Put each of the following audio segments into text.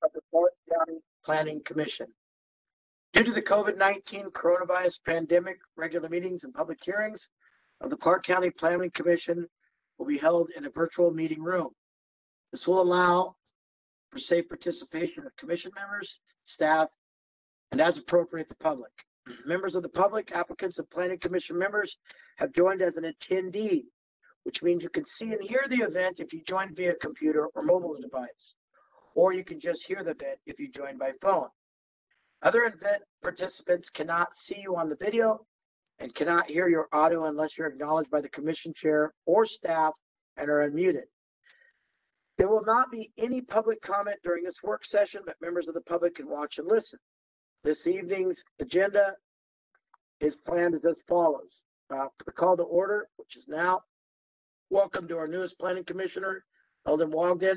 of the Clark County Planning Commission. Due to the COVID-19 coronavirus pandemic, regular meetings and public hearings of the Clark County Planning Commission will be held in a virtual meeting room. This will allow for safe participation of commission members, staff, and as appropriate, the public. Members of the public, applicants, and planning commission members have joined as an attendee, which means you can see and hear the event if you join via computer or mobile device, or you can just hear the event if you join by phone. Other event participants cannot see you on the video and cannot hear your audio unless you're acknowledged by the commission chair or staff and are unmuted. There will not be any public comment during this work session, but members of the public can watch and listen. This evening's agenda is planned as follows. The call to order, which is now. Welcome to our newest planning commissioner, Eldon Wogden.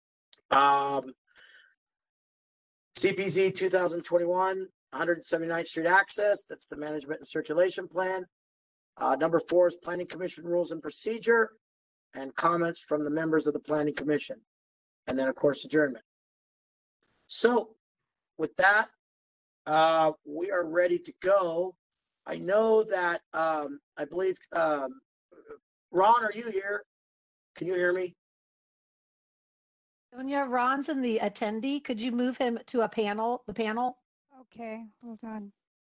CPZ 2021, 179th Street access. That's the management and circulation plan. Number 4 is planning commission rules and procedure and comments from the members of the planning commission. And then, of course, adjournment. So with that, we are ready to go. I know that I believe Ron, are you here? Can you hear me? Sonia, Ron's in the attendee. Could you move him to the panel? Okay, hold on.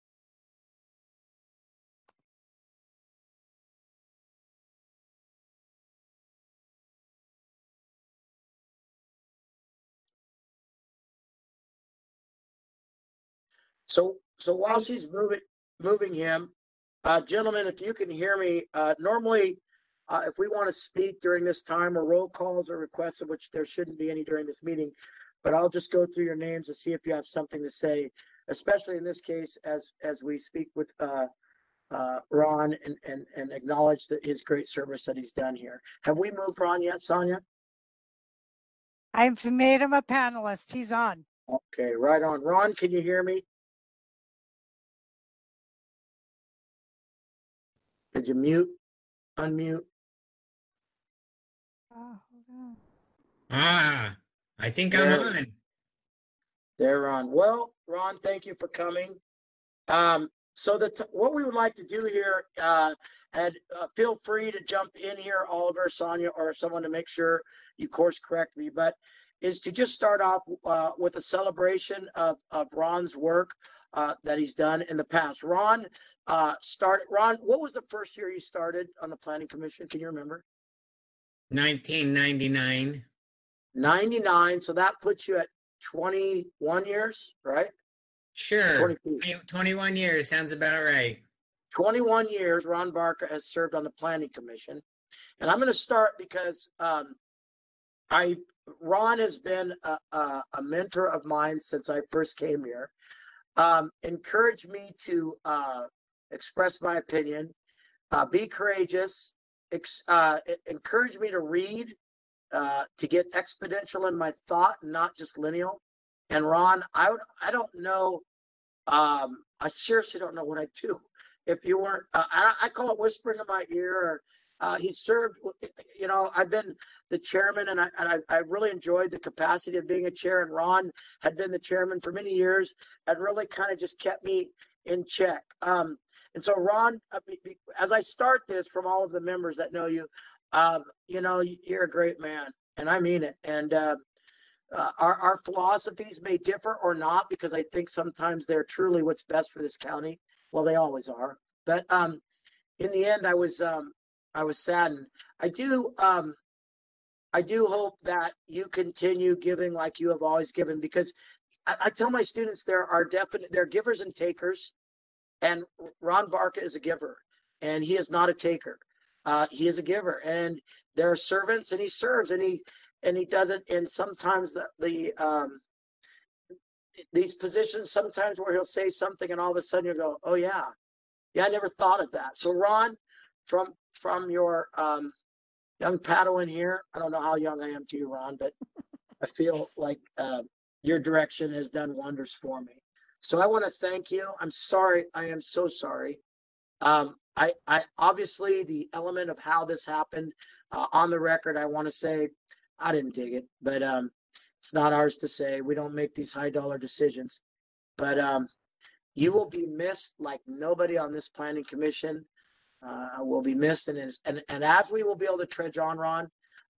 So while she's moving him, gentlemen, if you can hear me, normally if we want to speak during this time, or roll calls are requested, which there shouldn't be any during this meeting, but I'll just go through your names and see if you have something to say, especially in this case as we speak with Ron and acknowledge his great service that he's done here. Have we moved Ron yet, Sonia? I've made him a panelist. He's on. Okay, right on. Ron, can you hear me? Did you mute? Unmute? Oh, hold on. I think I'm on. They're on. Well, Ron, thank you for coming. So what we would like to do here, and feel free to jump in here, Oliver, Sonia, or someone to make sure you course correct me, but is to just start off with a celebration of Ron's work that he's done in the past. Ron, what was the first year you started on the Planning Commission? Can you remember? 1999. 99. So that puts you at 21 years, right? Sure. 21 years sounds about right. 21 years Ron Barca has served on the Planning Commission. And I'm going to start because Ron has been a mentor of mine since I first came here. Encouraged me to express my opinion, be courageous, encourage me to read, to get exponential in my thought, not just lineal. And Ron, I don't know, I seriously don't know what I'd do if you weren't, I call it whispering in my ear. He served, I've been the chairman, and I really enjoyed the capacity of being a chair, and Ron had been the chairman for many years and really kind of just kept me in check. And so Ron, as I start this from all of the members that know you, you're a great man, and I mean it. And our philosophies may differ or not, because I think sometimes they're truly what's best for this county. Well, they always are. But in the end, I was saddened. I do hope that you continue giving like you have always given, because I tell my students there are givers and takers, and Ron Barca is a giver, and he is not a taker. He is a giver, and there are servants, and he serves, and he does it. And sometimes these positions, sometimes where he'll say something, and all of a sudden you go, oh yeah, I never thought of that. So Ron, from your young Padawan here, I don't know how young I am to you, Ron, but I feel like your direction has done wonders for me. So I want to thank you. I'm sorry. I am so sorry. I obviously, the element of how this happened on the record, I want to say I didn't dig it, but It's not ours to say. We don't make these high dollar decisions. But you will be missed like nobody on this planning commission will be missed. And as we will be able to trudge on, Ron,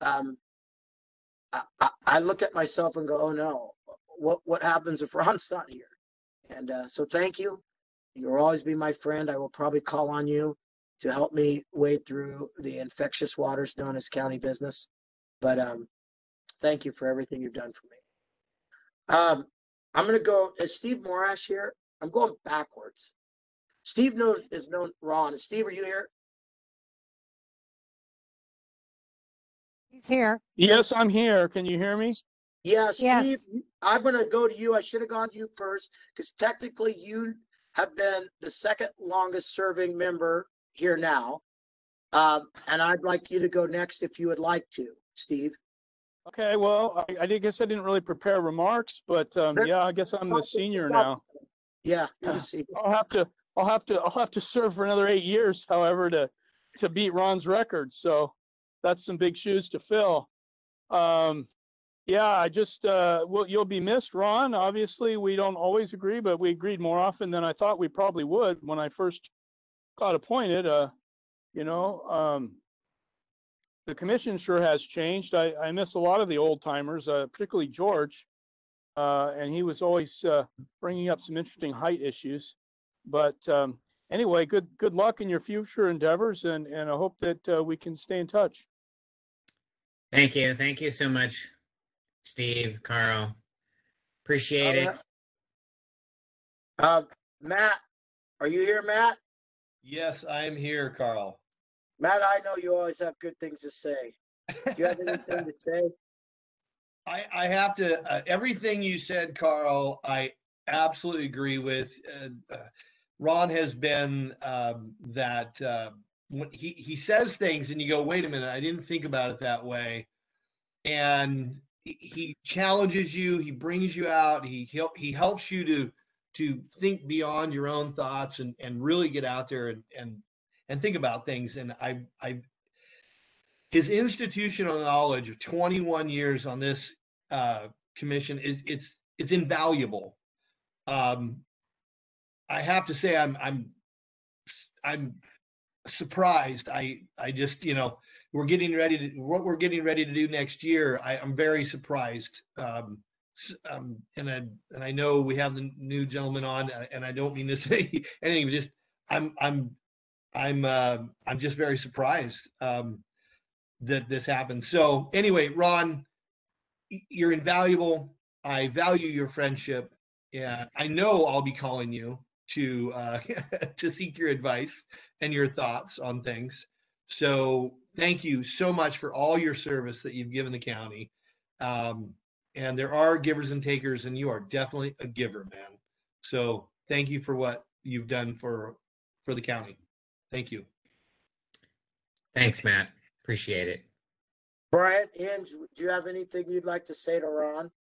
I look at myself and go, oh no, what happens if Ron's not here? And so thank you. You'll always be my friend. I will probably call on you to help me wade through the infectious waters known as county business. But thank you for everything you've done for me. I'm going to go, is Steve Morash here? I'm going backwards. Steve is known Ron. Steve, are you here? He's here. Yes, I'm here. Can you hear me? Yeah, Steve, Yes. I'm going to go to you. I should have gone to you first because technically you have been the second longest serving member here now. And I'd like you to go next if you would like to, Steve. Okay, well, I guess I didn't really prepare remarks, but yeah, I guess I'm the senior now. Yeah, you're the senior. I'll have to serve for another 8 years, however, to beat Ron's record. So that's some big shoes to fill. Yeah, I just you'll be missed, Ron. Obviously, we don't always agree, but we agreed more often than I thought we probably would when I first got appointed. The commission sure has changed. I miss a lot of the old timers, particularly George, and he was always bringing up some interesting height issues. But anyway, good luck in your future endeavors, and I hope that we can stay in touch. Thank you so much, Steve, Carl. Appreciate it. Matt, are you here, Matt? Yes, I am here, Carl. Matt, I know you always have good things to say. Do you have anything to say? I have to, everything you said, Carl, I absolutely agree with. Ron has been when he says things and you go, wait a minute, I didn't think about it that way. And he challenges you, he brings you out, he helps you to think beyond your own thoughts and really get out there and think about things. And his institutional knowledge of 21 years on this commission it's invaluable. I have to say I'm surprised. I just, what we're getting ready to do next year. I'm very surprised. And I know we have the new gentleman on, and I don't mean this anything, but just I'm just very surprised that this happened. So anyway, Ron, you're invaluable. I value your friendship. Yeah, I know I'll be calling you to to seek your advice and your thoughts on things. So thank you so much for all your service that you've given the county. And there are givers and takers, and you are definitely a giver, man. So thank you for what you've done for the county. Thank you. Thanks, Matt. Appreciate it. Brian, Inge, do you have anything you'd like to say to Ron?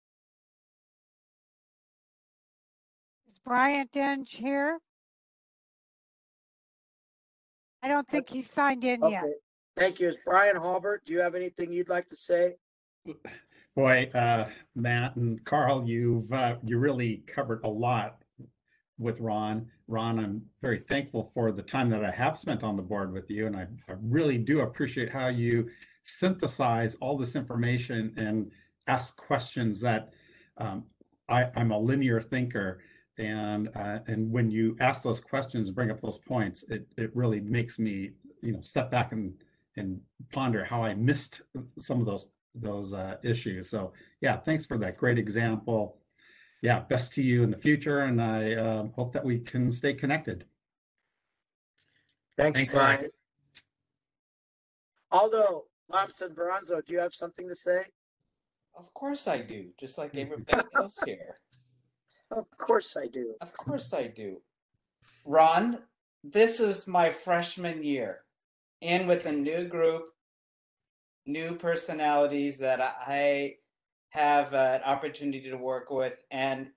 Is Bryant Inge here? I don't think he's signed in yet. Okay. Thank you. Is Brian Halbert, do you have anything you'd like to say? Boy, Matt and Carl, you really covered a lot with Ron. Ron, I'm very thankful for the time that I have spent on the board with you, and I really do appreciate how you synthesize all this information and ask questions that I'm a linear thinker, and when you ask those questions and bring up those points, it really makes me step back and ponder how I missed some of those issues. So yeah, thanks for that great example. Yeah, best to you in the future, and I hope that we can stay connected. Thanks, Brian. Aldo Thompson Bronzo, do you have something to say? Of course I do, just like everybody else here. Of course I do. Of course I do. Ron, this is my freshman year, in with a new group, new personalities that I have an opportunity to work with, and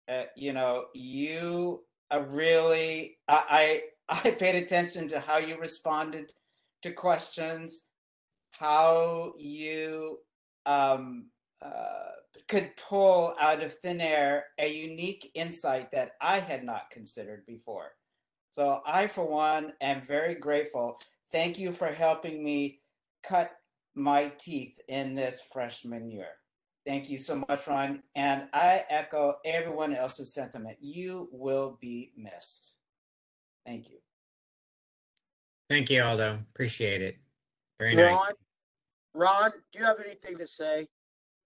you are really I paid attention to how you responded to questions, how you could pull out of thin air a unique insight that I had not considered before. So I, for one, am very grateful. Thank you for helping me cut my teeth in this freshman year. Thank you so much, Ron. And I echo everyone else's sentiment. You will be missed. Thank you. Thank you, Aldo. Appreciate it. Very Ron, nice. Ron, do you have anything to say? I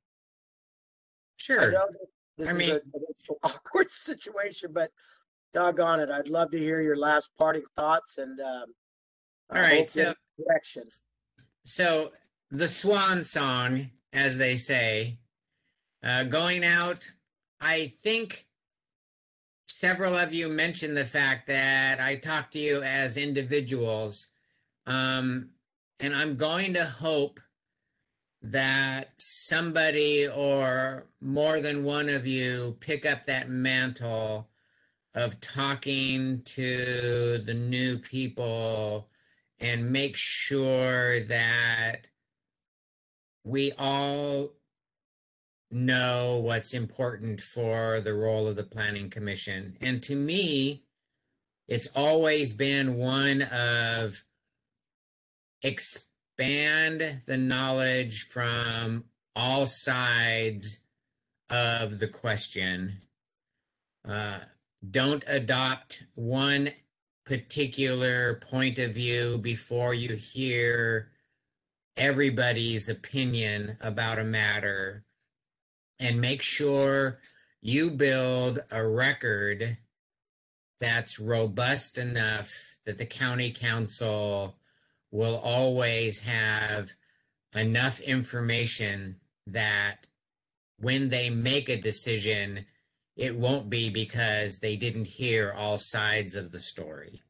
Sure. know this I is mean- an awkward situation, but doggone it, I'd love to hear your last parting thoughts and All right, so direction. So the swan song, as they say, going out, I think several of you mentioned the fact that I talk to you as individuals. And I'm going to hope that somebody or more than one of you pick up that mantle of talking to the new people and make sure that we all know what's important for the role of the Planning Commission. And to me, it's always been one of expand the knowledge from all sides of the question. Don't adopt one particular point of view before you hear everybody's opinion about a matter, and make sure you build a record that's robust enough that the county council will always have enough information that when they make a decision, it won't be because they didn't hear all sides of the story.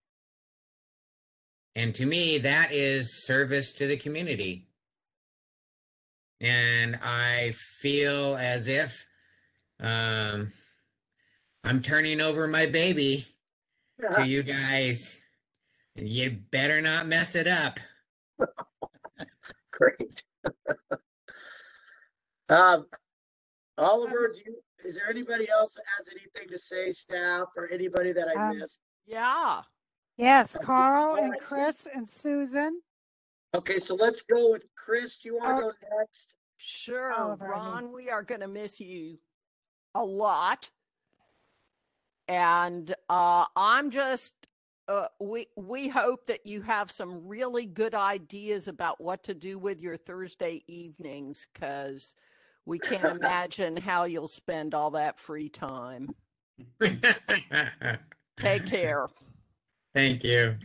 And to me, that is service to the community. And I feel as if I'm turning over my baby to you guys. You better not mess it up. Great. Oliver, is there anybody else that has anything to say, staff, or anybody that I missed? Yeah. Yes, Carl All and right. Chris and Susan. Okay, so let's go with Chris. Do you want to go next? Sure, Oliver, I mean. Ron, we are going to miss you a lot. And I'm just, we hope that you have some really good ideas about what to do with your Thursday evenings, because we can't imagine how you'll spend all that free time. Take care. Thank you.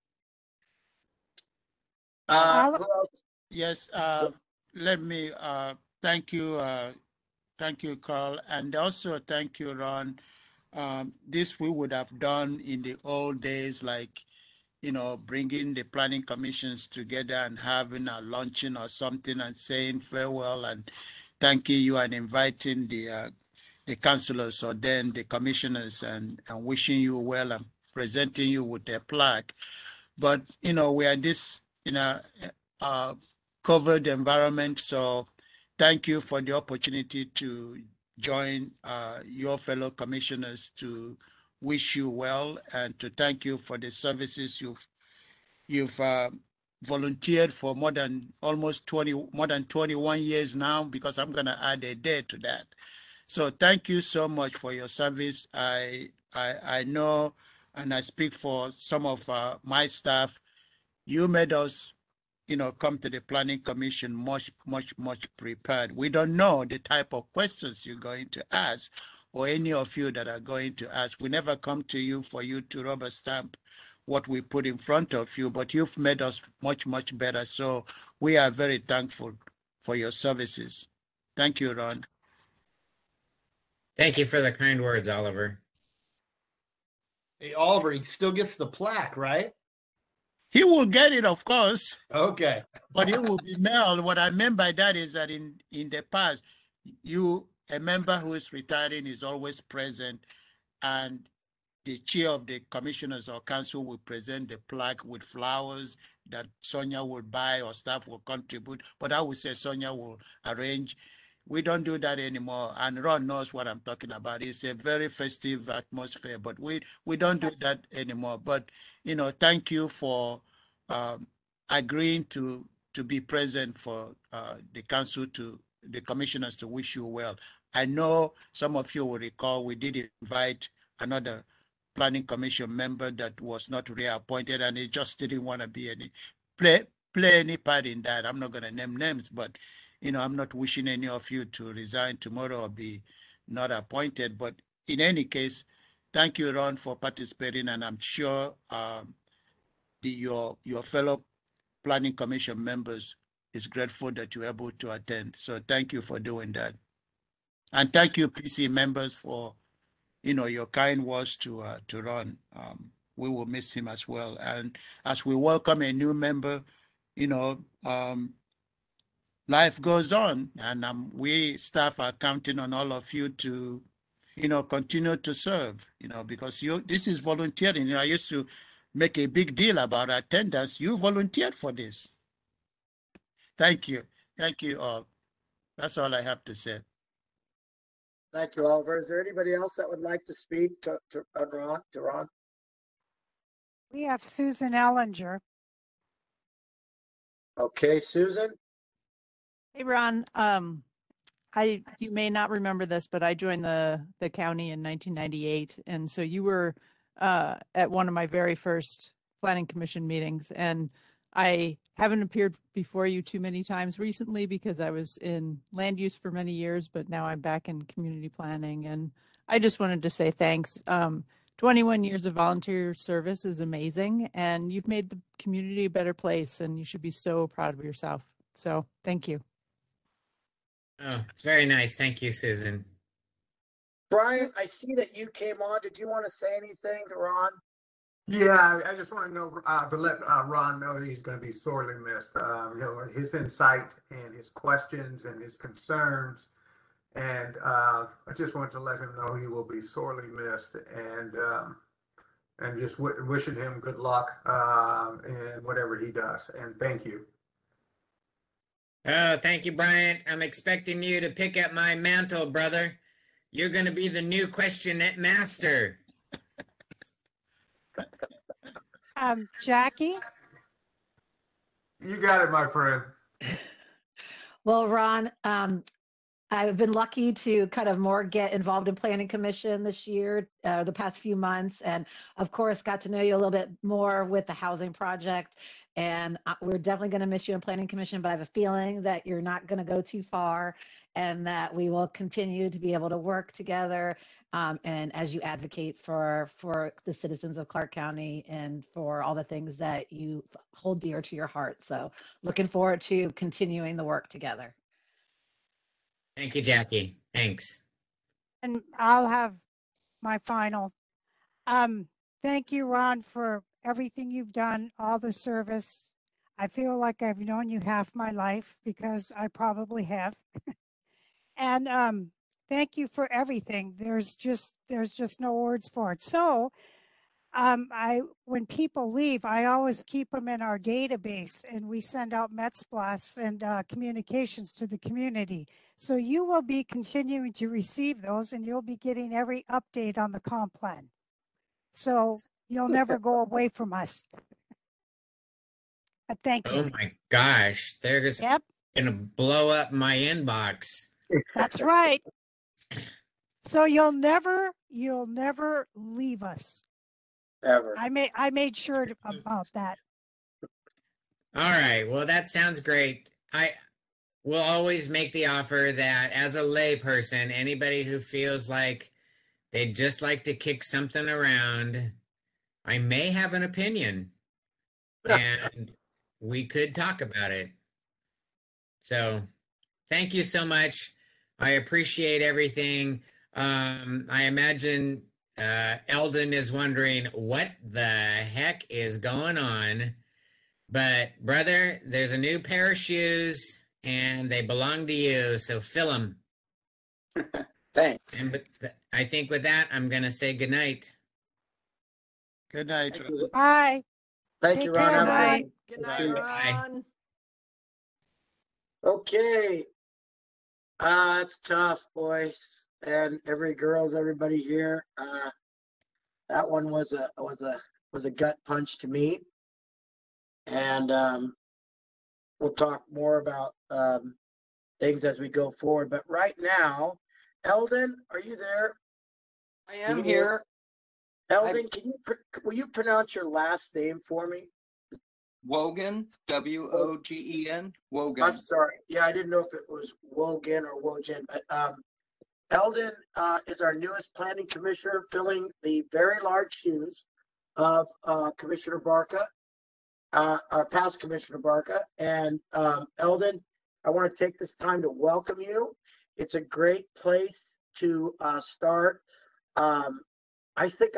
Who else? Yes, let me thank you, Carl, and also thank you, Ron. This we would have done in the old days, like, bringing the planning commissions together and having a luncheon or something and saying farewell and thanking you and inviting the councillors or then the commissioners and wishing you well and presenting you with their plaque. But, we are this in a covered environment. So thank you for the opportunity to join your fellow commissioners to wish you well and to thank you for the services you've volunteered for more than 21 years now, because I'm going to add a day to that. So thank you so much for your service. I know, and I speak for some of my staff, you made us come to the Planning Commission much prepared. We don't know the type of questions you're going to ask or any of you that are going to ask. We never come to you for you to rubber stamp what we put in front of you, but you've made us much better. So we are very thankful for your services. Thank you, Ron. Thank you for the kind words, Oliver. Hey, Oliver, he still gets the plaque, right? He will get it, of course. Okay. But it will be mailed. What I mean by that is that in the past, a member who is retiring is always present, and the chair of the commissioners or council will present the plaque with flowers that Sonia will buy or staff will contribute. But I would say Sonia will arrange We don't do that anymore. And Ron knows what I'm talking about. It's a very festive atmosphere, but we don't do that anymore. But, thank you for agreeing to be present for the council the commissioners to wish you well. I know some of you will recall we did invite another planning commission member that was not reappointed, and he just didn't want to be play any part in that. I'm not going to name names, but I'm not wishing any of you to resign tomorrow or be not appointed. But in any case, thank you, Ron, for participating, and I'm sure your fellow planning commission members is grateful that you're able to attend. So thank you for doing that, and thank you, PC members, for your kind words to Ron. We will miss him as well, and as we welcome a new member, life goes on, and we staff are counting on all of you to, continue to serve, because this is volunteering. I used to make a big deal about attendance. You volunteered for this. Thank you. Thank you all. That's all I have to say. Thank you, Oliver. Is there anybody else that would like to speak to Ron? We have Susan Ellinger. Okay, Susan. Hey, Ron. You may not remember this, but I joined the county in 1998, and so you were at one of my very first planning commission meetings, and I haven't appeared before you too many times recently because I was in land use for many years, but now I'm back in community planning, and I just wanted to say thanks. 21 years of volunteer service is amazing, and you've made the community a better place, and you should be so proud of yourself. So thank you. Oh, it's very nice. Thank you, Susan. Brian, I see that you came on. Did you want to say anything to Ron? Yeah, I just want to know to let Ron know that he's going to be sorely missed. His insight and his questions and his concerns, and I just want to let him know he will be sorely missed, and just wishing him good luck in whatever he does. And thank you. Oh, thank you, Bryant. I'm expecting you to pick up my mantle, brother. You're going to be the new question master. Jackie? You got it, my friend. Well, Ron, I've been lucky to kind of more get involved in planning commission this year, the past few months, and of course got to know you a little bit more with the housing project. And we're definitely going to miss you in planning commission, but I have a feeling that you're not going to go too far, and that we will continue to be able to work together. And as you advocate for the citizens of Clark County and for all the things that you hold dear to your heart. So looking forward to continuing the work together. Thank you, Jackie. Thanks. And I'll have my final. Thank you, Ron, for everything you've done, all the service. I feel like I've known you half my life because I probably have. And thank you for everything. There's just no words for it. So when people leave, I always keep them in our database, and we send out Metsplash and communications to the community. So you will be continuing to receive those, and you'll be getting every update on the comp plan. So you'll never go away from us. But thank you. Oh my gosh, they're just gonna blow up my inbox. That's right. So you'll never leave us. Ever. I made sure about that. All right. Well, that sounds great. I will always make the offer that as a lay person, anybody who feels like they'd just like to kick something around, I may have an opinion, and we could talk about it. So thank you so much. I appreciate everything. I imagine Eldon is wondering what the heck is going on. But brother, there's a new pair of shoes and they belong to you, so fill them. Thanks. And I think with that, I'm going to say goodnight. Good night. Bye. Thank you, Ron. Care, Have a Good night, Ron. Okay. It's tough, boys, and everybody here. That one was a gut punch to me, and we'll talk more about things as we go forward. But right now, Eldon, are you there? I am here. Eldon, will you pronounce your last name for me? Wogan, Wogen, Wogan. I'm sorry. Yeah, I didn't know if it was Wogan or Wogen, but Eldon is our newest planning commissioner, filling the very large shoes of Commissioner Barca, our past Commissioner Barca. And Eldon, I want to take this time to welcome you. It's a great place to start. I think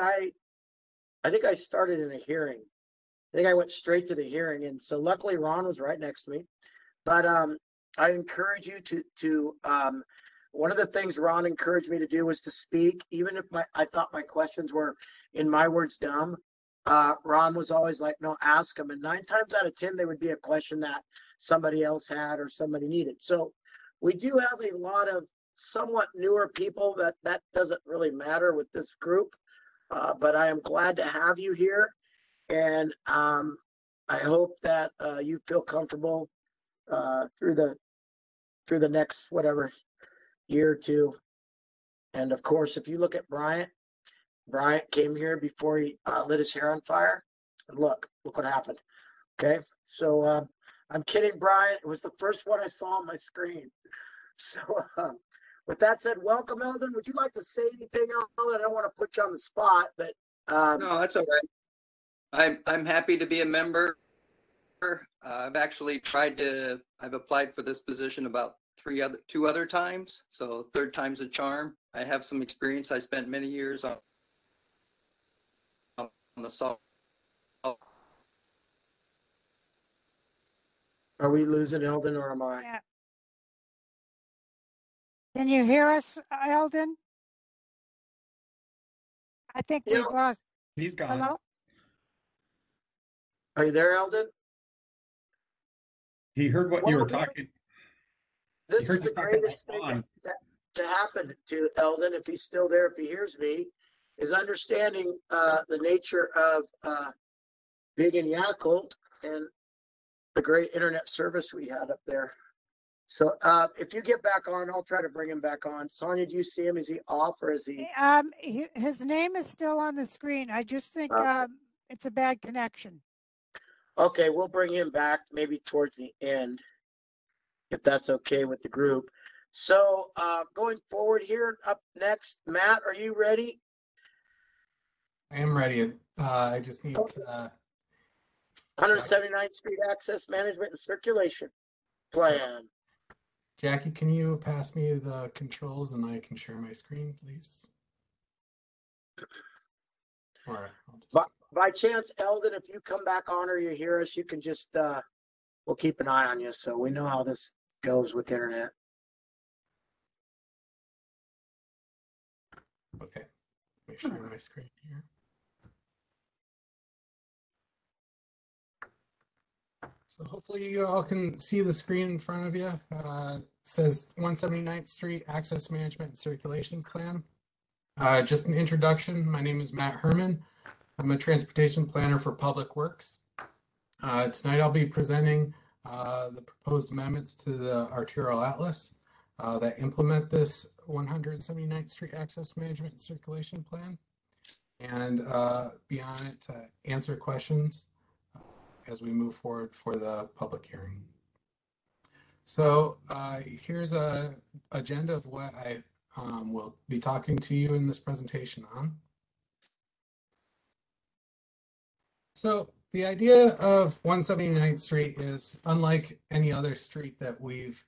I started in a hearing. I think I went straight to the hearing, and so luckily Ron was right next to me. But I encourage you to one of the things Ron encouraged me to do was to speak, even if I thought my questions were, in my words, dumb. Ron was always like, no, ask them. And 9 times out of 10, there would be a question that somebody else had or somebody needed. So we do have a lot of somewhat newer people that doesn't really matter with this group. But I am glad to have you here. And I hope that you feel comfortable through the next whatever year or two. And of course, if you look at Bryant came here before he lit his hair on fire. And look what happened. Okay, so I'm kidding, Bryant. It was the first one I saw on my screen. So with that said, welcome, Eldon. Would you like to say anything, Eldon? I don't want to put you on the spot, but no, that's all right. I'm happy to be a member. I've actually I've applied for this position about 2 other times. So 3rd time's a charm. I have some experience. I spent many years on the salt. Are we losing Eldon or am I? Yeah. Can you hear us, Eldon? I think we've lost. He's gone. Hello? Are you there, Eldon? He heard what you were talking. This is the greatest thing to happen to Eldon, if he's still there, if he hears me, is understanding the nature of Big and Yakult and the great internet service we had up there. So if you get back on, I'll try to bring him back on. Sonia, do you see him? Is he off or is he? His name is still on the screen. I just think it's a bad connection. Okay, we'll bring him back maybe towards the end, if that's okay with the group. So going forward here, up next, Matt, are you ready? I am ready. I just need to. 179th Street Access Management and Circulation Plan. Jackie, can you pass me the controls and I can share my screen, please? Or I'll just... By chance, Eldon, if you come back on or you hear us, you can just, we'll keep an eye on you so we know how this goes with the internet. Okay, let me share my screen here. So hopefully you all can see the screen in front of you. It says 179th Street Access Management and Circulation Plan. Just an introduction. My name is Matt Herman. I'm a transportation planner for Public Works. Tonight I'll be presenting the proposed amendments to the Arterial Atlas that implement this 179th Street Access Management and Circulation Plan, and be on it to answer questions as we move forward for the public hearing. So here's an agenda of what I will be talking to you in this presentation on. So the idea of 179th Street is unlike any other street that we've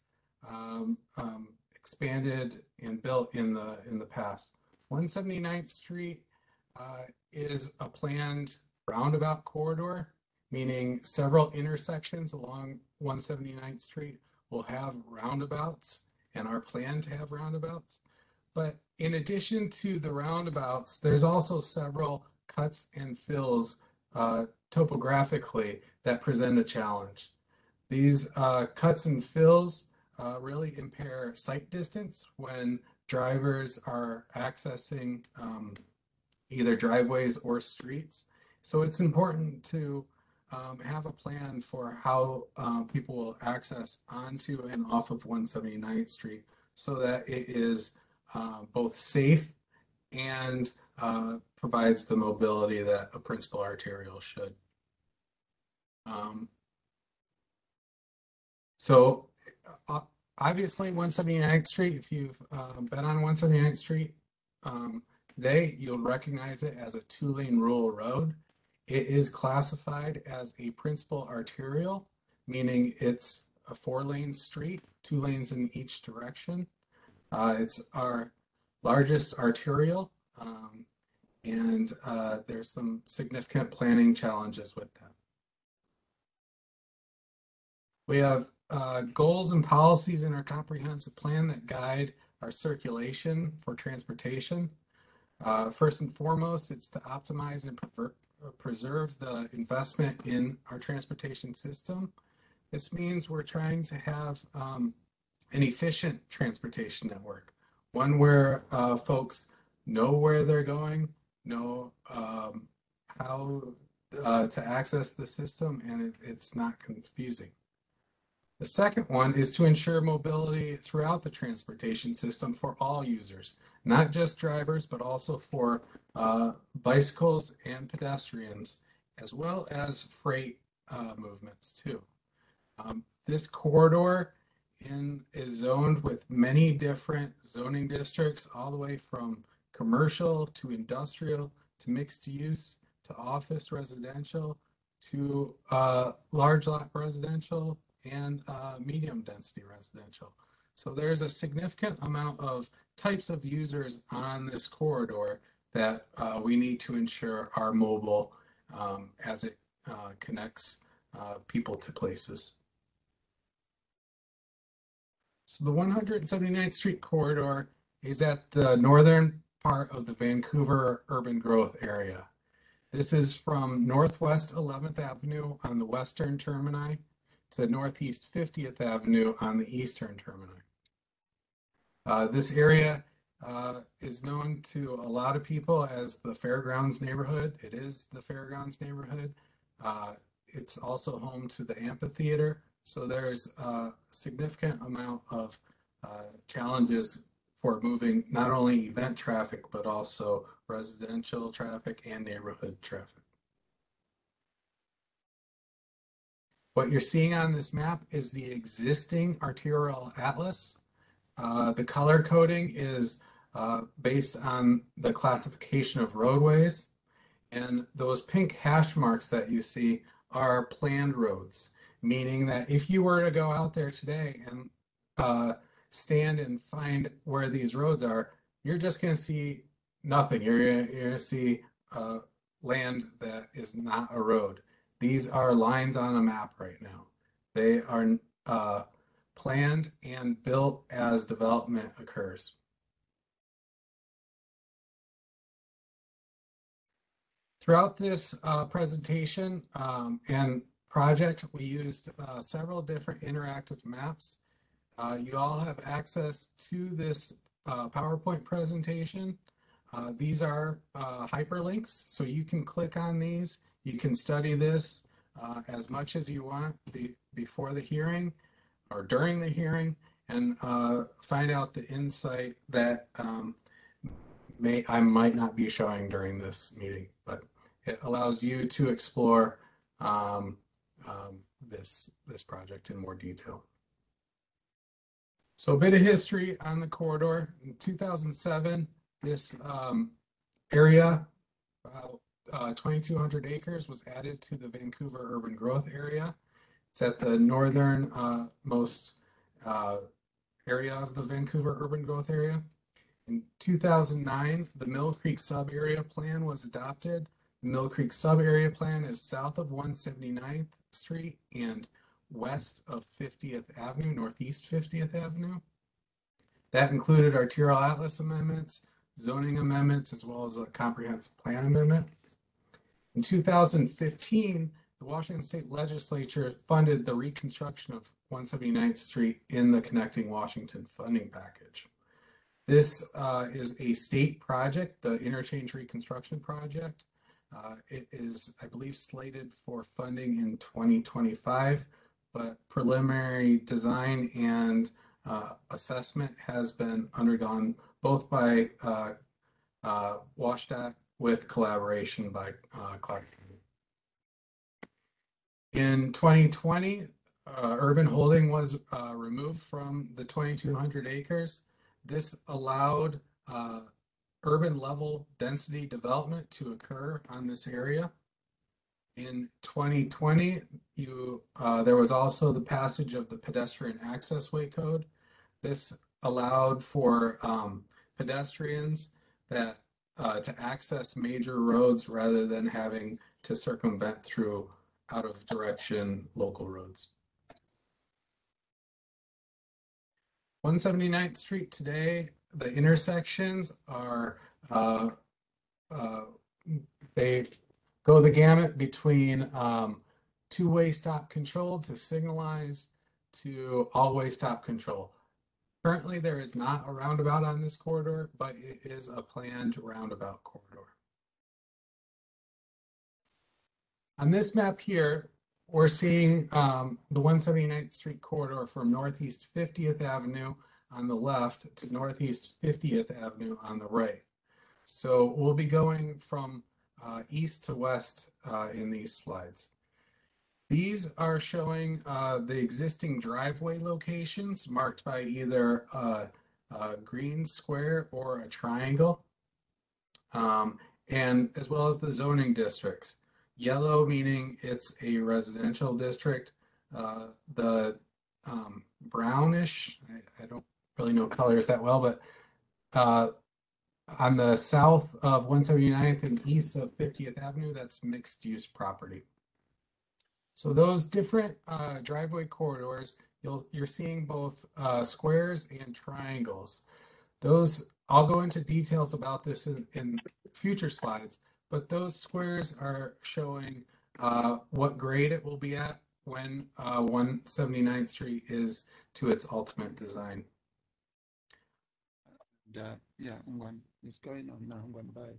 expanded and built in the past. 179th Street is a planned roundabout corridor, meaning several intersections along 179th Street will have roundabouts and are planned to have roundabouts. But in addition to the roundabouts, there's also several cuts and fills topographically that present a challenge. These cuts and fills really impair sight distance when drivers are accessing either driveways or streets. So it's important to have a plan for how people will access onto and off of 179th Street so that it is both safe and provides the mobility that a principal arterial should. So obviously 179th Street, if you've been on 179th Street today, you'll recognize it as a 2-lane rural road. It is classified as a principal arterial, meaning it's a 4-lane street, 2 lanes in each direction. It's our largest arterial, and there's some significant planning challenges with that. We have goals and policies in our comprehensive plan that guide our circulation for transportation. First and foremost, it's to optimize and preserve the investment in our transportation system. This means we're trying to have an efficient transportation network, one where folks know where they're going, know how to access the system, and it's not confusing. The second one is to ensure mobility throughout the transportation system for all users, not just drivers, but also for bicycles and pedestrians, as well as freight movements too. This corridor is zoned with many different zoning districts, all the way from commercial to industrial to mixed use to office residential to large lot residential and medium density residential. So there's a significant amount of types of users on this corridor that we need to ensure are mobile as it connects people to places. So the 179th Street corridor is at the northern part of the Vancouver urban growth area. This is from Northwest 11th Avenue on the western termini to Northeast 50th Avenue on the eastern termini. This area is known to a lot of people as the Fairgrounds neighborhood. It is the Fairgrounds neighborhood. It's also home to the amphitheater. So there's a significant amount of challenges for moving not only event traffic, but also residential traffic and neighborhood traffic. What you're seeing on this map is the existing arterial atlas. The color coding is based on the classification of roadways, and those pink hash marks that you see are planned roads, meaning that if you were to go out there today and stand and find where these roads are, you're just going to see nothing. You're going to see land that is not a road. These are lines on a map right now. They are planned and built as development occurs. Throughout this presentation and project, we used several different interactive maps. You all have access to this PowerPoint presentation. These are hyperlinks, so you can click on these. You can study this as much as you want before the hearing or during the hearing, and find out the insight that I might not be showing during this meeting, but it allows you to explore this project in more detail. So a bit of history on the corridor. In 2007, this area, about 2,200 acres, was added to the Vancouver urban growth area. It's at the northern most area of the Vancouver urban growth area. In 2009, the Mill Creek sub-area plan was adopted. The Mill Creek sub-area plan is south of 179th Street and west of 50th Avenue, northeast 50th Avenue. That included arterial atlas amendments, zoning amendments, as well as a comprehensive plan amendment. In 2015, the Washington State Legislature funded the reconstruction of 179th Street in the Connecting Washington funding package. This is a state project, the interchange reconstruction project. It is, I believe, slated for funding in 2025, but preliminary design and assessment has been undergone both by WashDOT with collaboration by Clark County. In 2020, urban holding was removed from the 2,200 acres. This allowed urban level density development to occur on this area. In 2020, there was also the passage of the Pedestrian Access Way Code. This allowed for pedestrians to access major roads rather than having to circumvent through out of direction local roads. 179th Street today, the intersections are, they go the gamut between two-way stop control to signalized to all-way stop control. Currently, there is not a roundabout on this corridor, but it is a planned roundabout corridor. On this map here, we're seeing the 179th Street corridor from Northeast 50th Avenue on the left to Northeast 50th Avenue on the right. So we'll be going from east to west in these slides. These are showing the existing driveway locations marked by either a green square or a triangle, and as well as the zoning districts. Yellow meaning it's a residential district. The brownish, I don't really know colors that well, but on the south of 179th and east of 50th Avenue, that's mixed use property. So those different driveway corridors, you're seeing both squares and triangles. Those, I'll go into details about this in future slides, but those squares are showing what grade it will be at when 179th Street is to its ultimate design. Yeah, one is going on now, one by.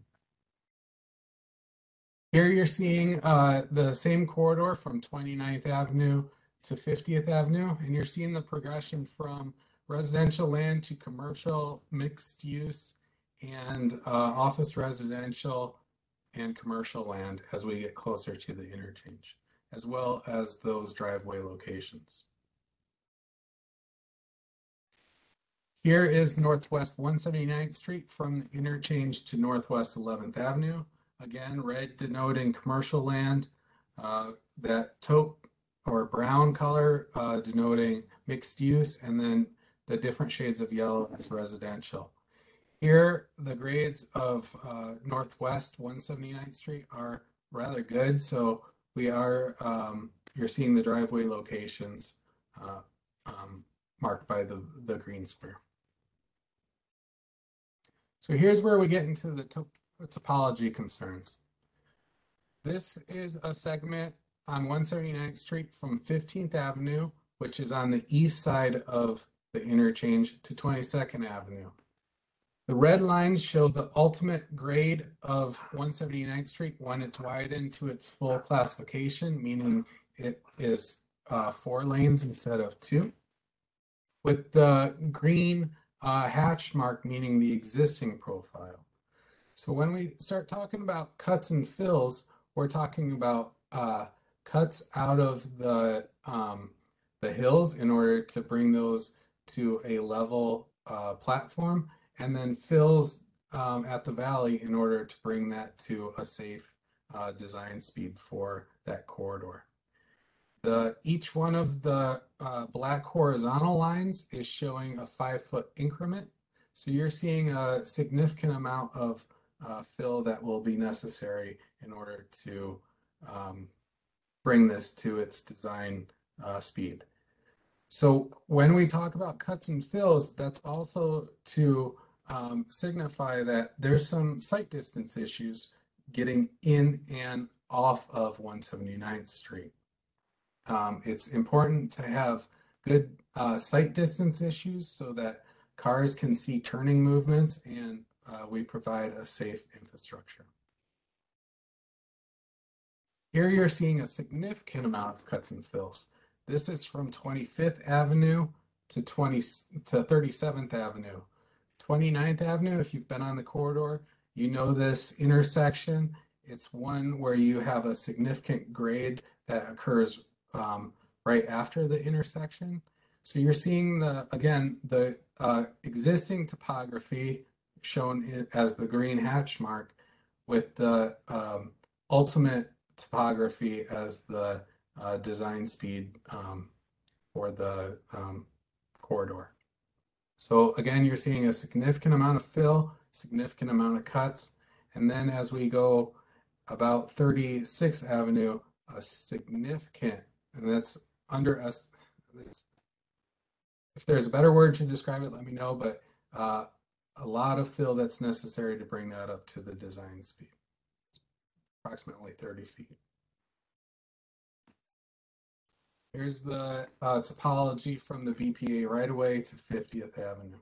Here you're seeing the same corridor from 29th Avenue to 50th Avenue, and you're seeing the progression from residential land to commercial, mixed use, and office residential and commercial land as we get closer to the interchange, as well as those driveway locations. Here is Northwest 179th Street from the interchange to Northwest 11th Avenue. Again, red denoting commercial land, that taupe or brown color denoting mixed use, and then the different shades of yellow as residential. Here, the grades of Northwest 179th Street are rather good, so we are, you're seeing the driveway locations marked by the green square. So here's where we get into the topology concerns. This is a segment on 179th Street from 15th Avenue, which is on the east side of the interchange, to 22nd Avenue. The red lines show the ultimate grade of 179th Street when it's widened to its full classification, meaning it is 4 lanes instead of 2. With the green hatch mark meaning the existing profile. So when we start talking about cuts and fills, we're talking about cuts out of the hills in order to bring those to a level platform, and then fills at the valley in order to bring that to a safe design speed for that corridor. Each one of the black horizontal lines is showing a 5-foot increment. So you're seeing a significant amount of fill that will be necessary in order to bring this to its design speed. So when we talk about cuts and fills, that's also to signify that there's some sight distance issues getting in and off of 179th Street. It's important to have good sight distance issues so that cars can see turning movements, and we provide a safe infrastructure. Here you're seeing a significant amount of cuts and fills. This is from 25th Avenue to 37th Avenue. 29th Avenue, if you've been on the corridor, you know this intersection. It's one where you have a significant grade that occurs right after the intersection. So you're seeing again, the existing topography shown as the green hatch mark with the ultimate topography as the design speed for the corridor. So again, you're seeing a significant amount of fill, significant amount of cuts, and then as we go about 36th Avenue, a significant, and that's under us. If there's a better word to describe it, let me know, but a lot of fill that's necessary to bring that up to the design speed. It's approximately 30 feet. Here's the topology from the BPA right away to 50th Avenue.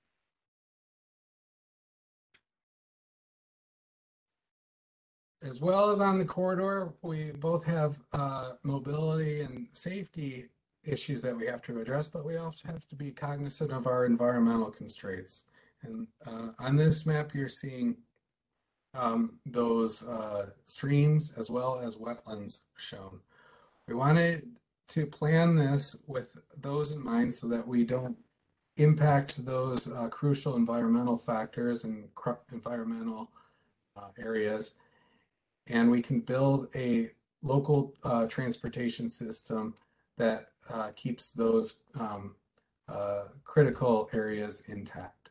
As well as on the corridor, we both have mobility and safety issues that we have to address, but we also have to be cognizant of our environmental constraints. And on this map, you're seeing those streams as well as wetlands shown. We wanted to plan this with those in mind so that we don't impact those crucial environmental factors and environmental areas. And we can build a local transportation system that keeps those critical areas intact.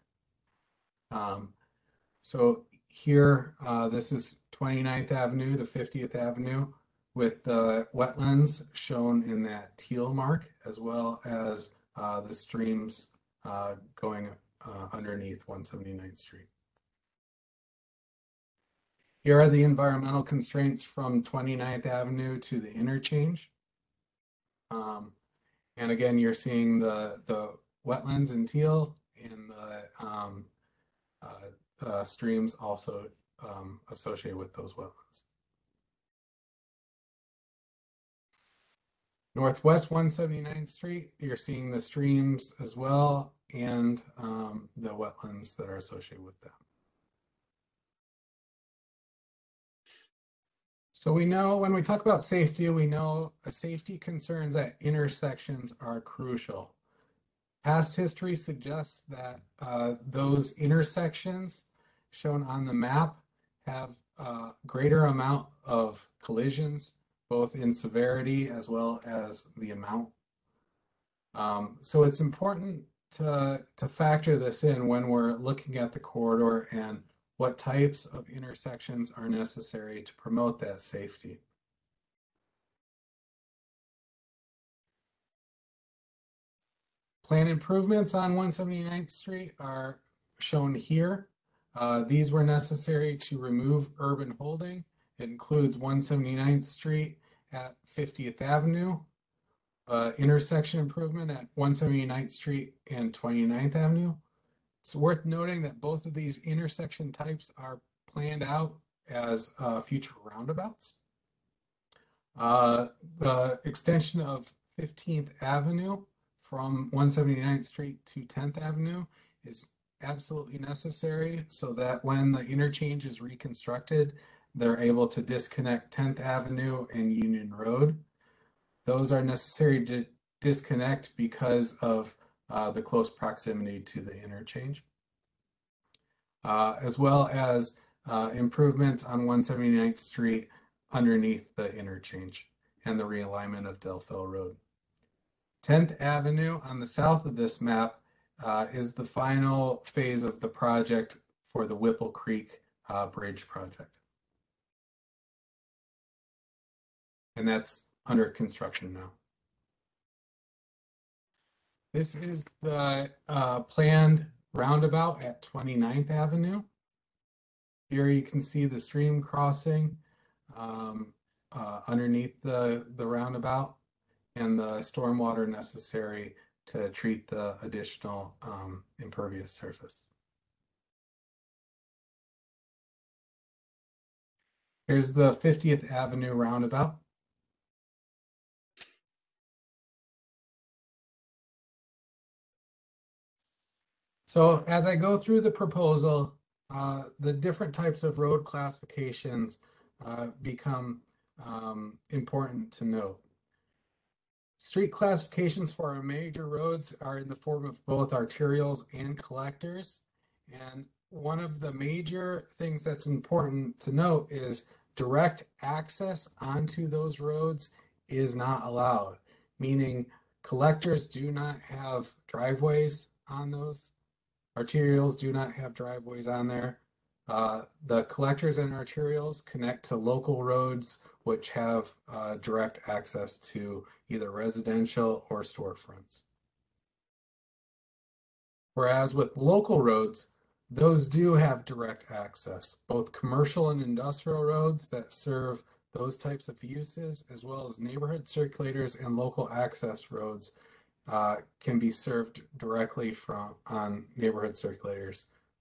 So here, this is 29th Avenue to 50th Avenue with the wetlands shown in that teal mark, as well as the streams going underneath 179th Street. Here are the environmental constraints from 29th Avenue to the interchange. And again, you're seeing the wetlands in teal and the streams also associated with those wetlands. Northwest 179th Street, you're seeing the streams as well and the wetlands that are associated with them. So we know when we talk about safety, we know safety concerns at intersections are crucial. Past history suggests that those intersections shown on the map have a greater amount of collisions, both in severity as well as the amount. So it's important to factor this in when we're looking at the corridor and what types of intersections are necessary to promote that safety. Plan improvements on 179th Street are shown here. These were necessary to remove urban holding. It includes 179th Street at 50th Avenue, intersection improvement at 179th Street and 29th Avenue. It's worth noting that both of these intersection types are planned out as future roundabouts. The extension of 15th Avenue from 179th Street to 10th Avenue is absolutely necessary so that when the interchange is reconstructed, they're able to disconnect 10th Avenue and Union Road. Those are necessary to disconnect because of the close proximity to the interchange, as well as improvements on 179th Street underneath the interchange and the realignment of Delphel Road. 10th Avenue on the south of this map is the final phase of the project for the Whipple Creek Bridge project. And that's under construction now. This is the planned roundabout at 29th Avenue. Here you can see the stream crossing underneath the roundabout. and the stormwater necessary to treat the additional impervious surface. Here's the 50th Avenue roundabout. So as I go through the proposal, the different types of road classifications become important to note. Street classifications for our major roads are in the form of both arterials and collectors. And one of the major things that's important to note is direct access onto those roads is not allowed, meaning collectors do not have driveways on those. Arterials do not have driveways on there. The collectors and arterials connect to local roads which have direct access to either residential or storefronts. Whereas with local roads, those do have direct access, both commercial and industrial roads that serve those types of uses, as well as neighborhood circulators and local access roads can be served directly on neighborhood circulators.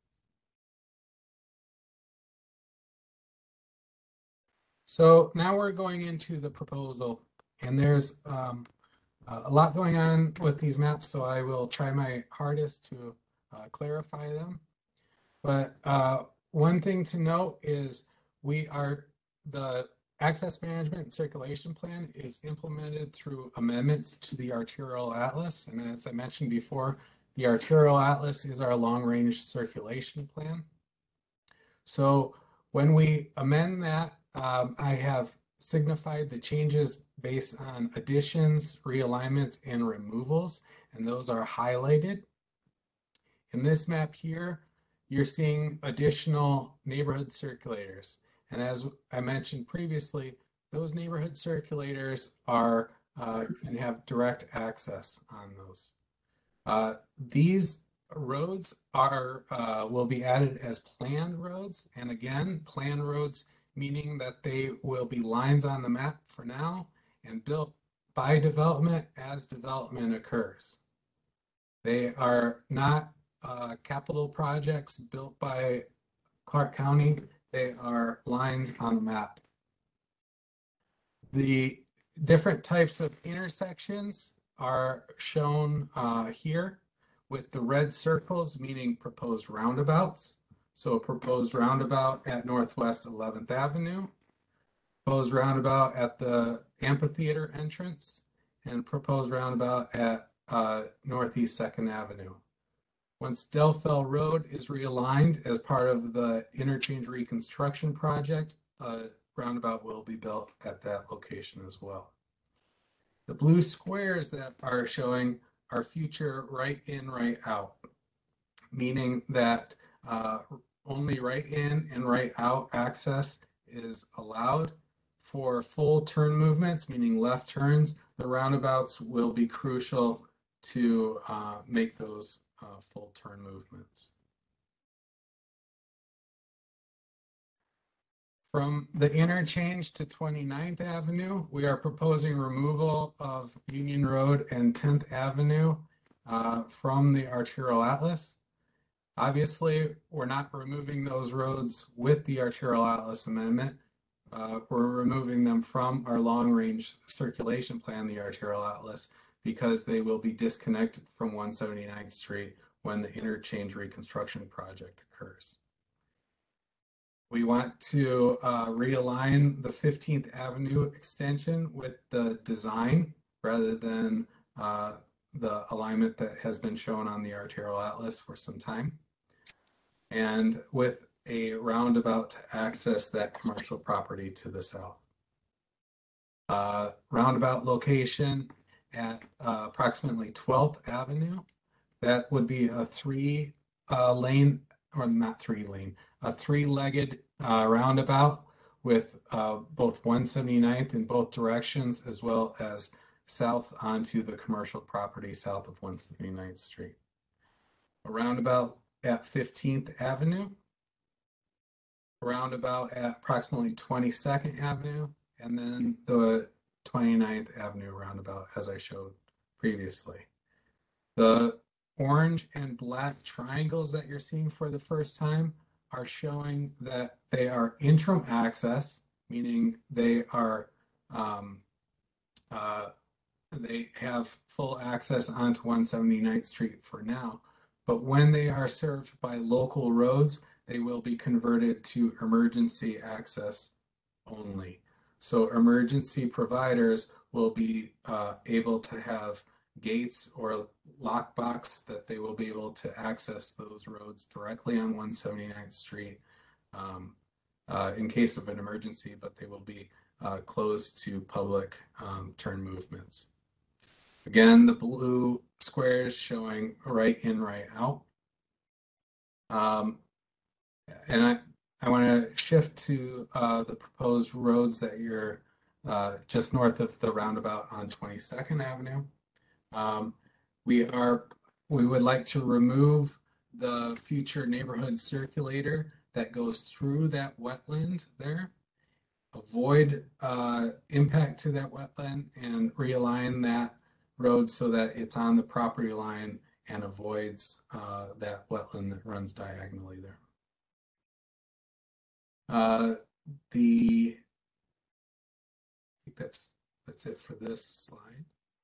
So now we're going into the proposal, and there's a lot going on with these maps, so I will try my hardest to clarify them. But one thing to note is the access management and circulation plan is implemented through amendments to the arterial atlas. And as I mentioned before, the arterial atlas is our long-range circulation plan. So when we amend that, I have signified the changes based on additions, realignments, and removals, and those are highlighted. In this map here, you're seeing additional neighborhood circulators. And as I mentioned previously, those neighborhood circulators can have direct access on those. These roads will be added as planned roads. And again, planned roads meaning that they will be lines on the map for now and built by development as development occurs. They are not capital projects built by Clark County. They are lines on the map. The different types of intersections are shown here with the red circles, meaning proposed roundabouts. So a proposed roundabout at Northwest 11th Avenue, proposed roundabout at the amphitheater entrance, and proposed roundabout at Northeast 2nd Avenue. Once Delfell Road is realigned as part of the interchange reconstruction project, a roundabout will be built at that location as well. The blue squares that are showing are future right in, right out, meaning that only right in and right out access is allowed. For full turn movements, meaning left turns, the roundabouts will be crucial to make those full turn movements. From the interchange to 29th Avenue, we are proposing removal of Union Road and 10th Avenue from the arterial atlas. Obviously, we're not removing those roads with the arterial atlas amendment. We're removing them from our long-range circulation plan, the arterial atlas, because they will be disconnected from 179th Street when the interchange reconstruction project occurs. We want to realign the 15th Avenue extension with the design rather than the alignment that has been shown on the arterial atlas for some time, and with a roundabout to access that commercial property to the south. Roundabout location at approximately 12th Avenue. That would be a three-legged roundabout with both 179th in both directions, as well as south onto the commercial property south of 179th Street. A roundabout at 15th Avenue. A roundabout at approximately 22nd Avenue, and then the 29th Avenue roundabout, as I showed previously. The orange and black triangles that you're seeing for the first time are showing that they are interim access, meaning they are they have full access onto 179th Street for now. But when they are served by local roads, they will be converted to emergency access only. So emergency providers will be able to have gates or lockbox that they will be able to access those roads directly on 179th Street in case of an emergency, but they will be closed to public turn movements. Again, the blue squares showing right in, right out. And I want to shift to the proposed roads that you're just north of the roundabout on 22nd Avenue. We would like to remove the future neighborhood circulator that goes through that wetland there, avoid impact to that wetland, and realign that road so that it's on the property line and avoids that wetland that runs diagonally there. I think that's it for this slide.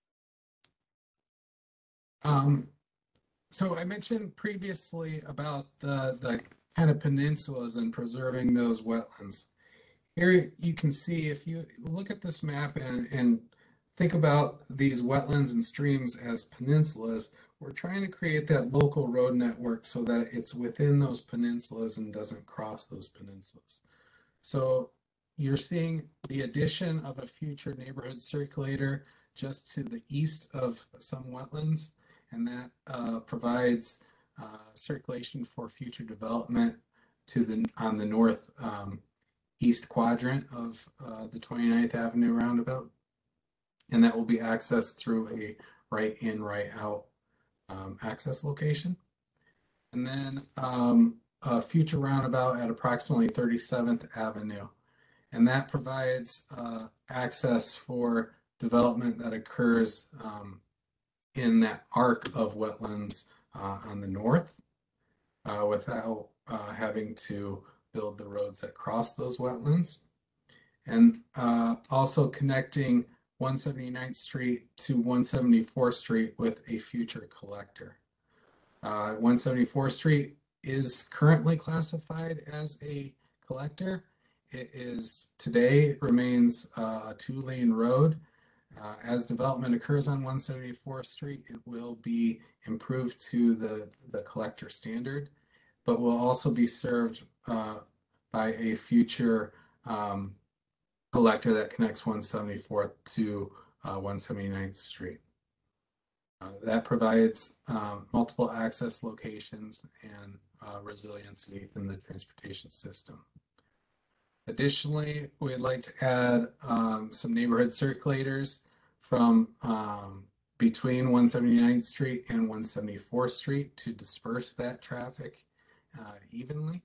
So I mentioned previously about the kind of peninsulas and preserving those wetlands. Here you can see, if you look at this map and think about these wetlands and streams as peninsulas, we're trying to create that local road network so that it's within those peninsulas and doesn't cross those peninsulas. So you're seeing the addition of a future neighborhood circulator just to the east of some wetlands, and that provides circulation for future development to on the north east quadrant of the 29th Avenue roundabout. And that will be accessed through a right in, right out access location. And then a future roundabout at approximately 37th Avenue. And that provides access for development that occurs in that arc of wetlands on the north without having to build the roads that cross those wetlands. And also connecting 179th Street to 174th Street with a future collector. 174th Street is currently classified as a collector. It is today remains a two-lane road. As development occurs on 174th Street, it will be improved to the collector standard, but will also be served by a future collector that connects 174th to 179th Street. That provides multiple access locations and resiliency in the transportation system. Additionally, we'd like to add some neighborhood circulators from between 179th Street and 174th Street to disperse that traffic evenly,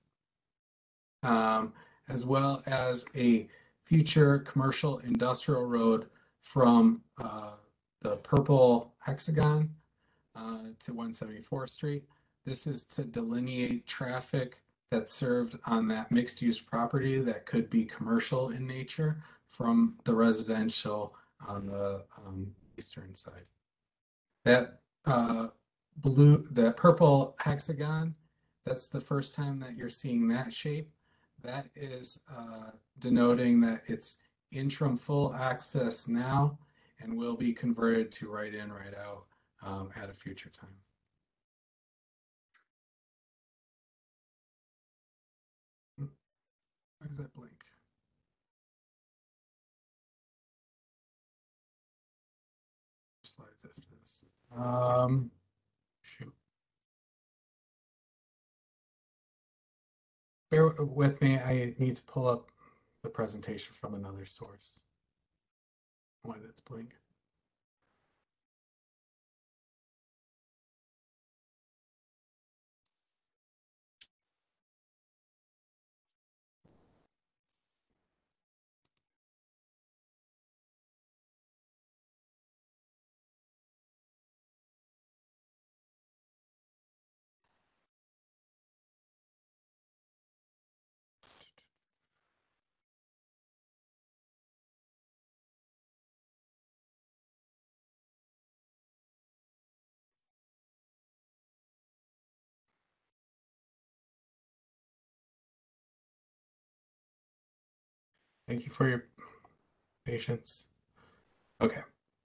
as well as a future commercial industrial road from the purple hexagon to 174th Street. This is to delineate traffic that's served on that mixed use property that could be commercial in nature from the residential on the eastern side. That that purple hexagon, that's the first time that you're seeing that shape. That is denoting that it's interim full access now and will be converted to right in, right out at a future time. Why does that blink? Slides after this. Shoot. Bear with me. I need to pull up the presentation from another source. Why that's blinking. Thank you for your patience. Okay.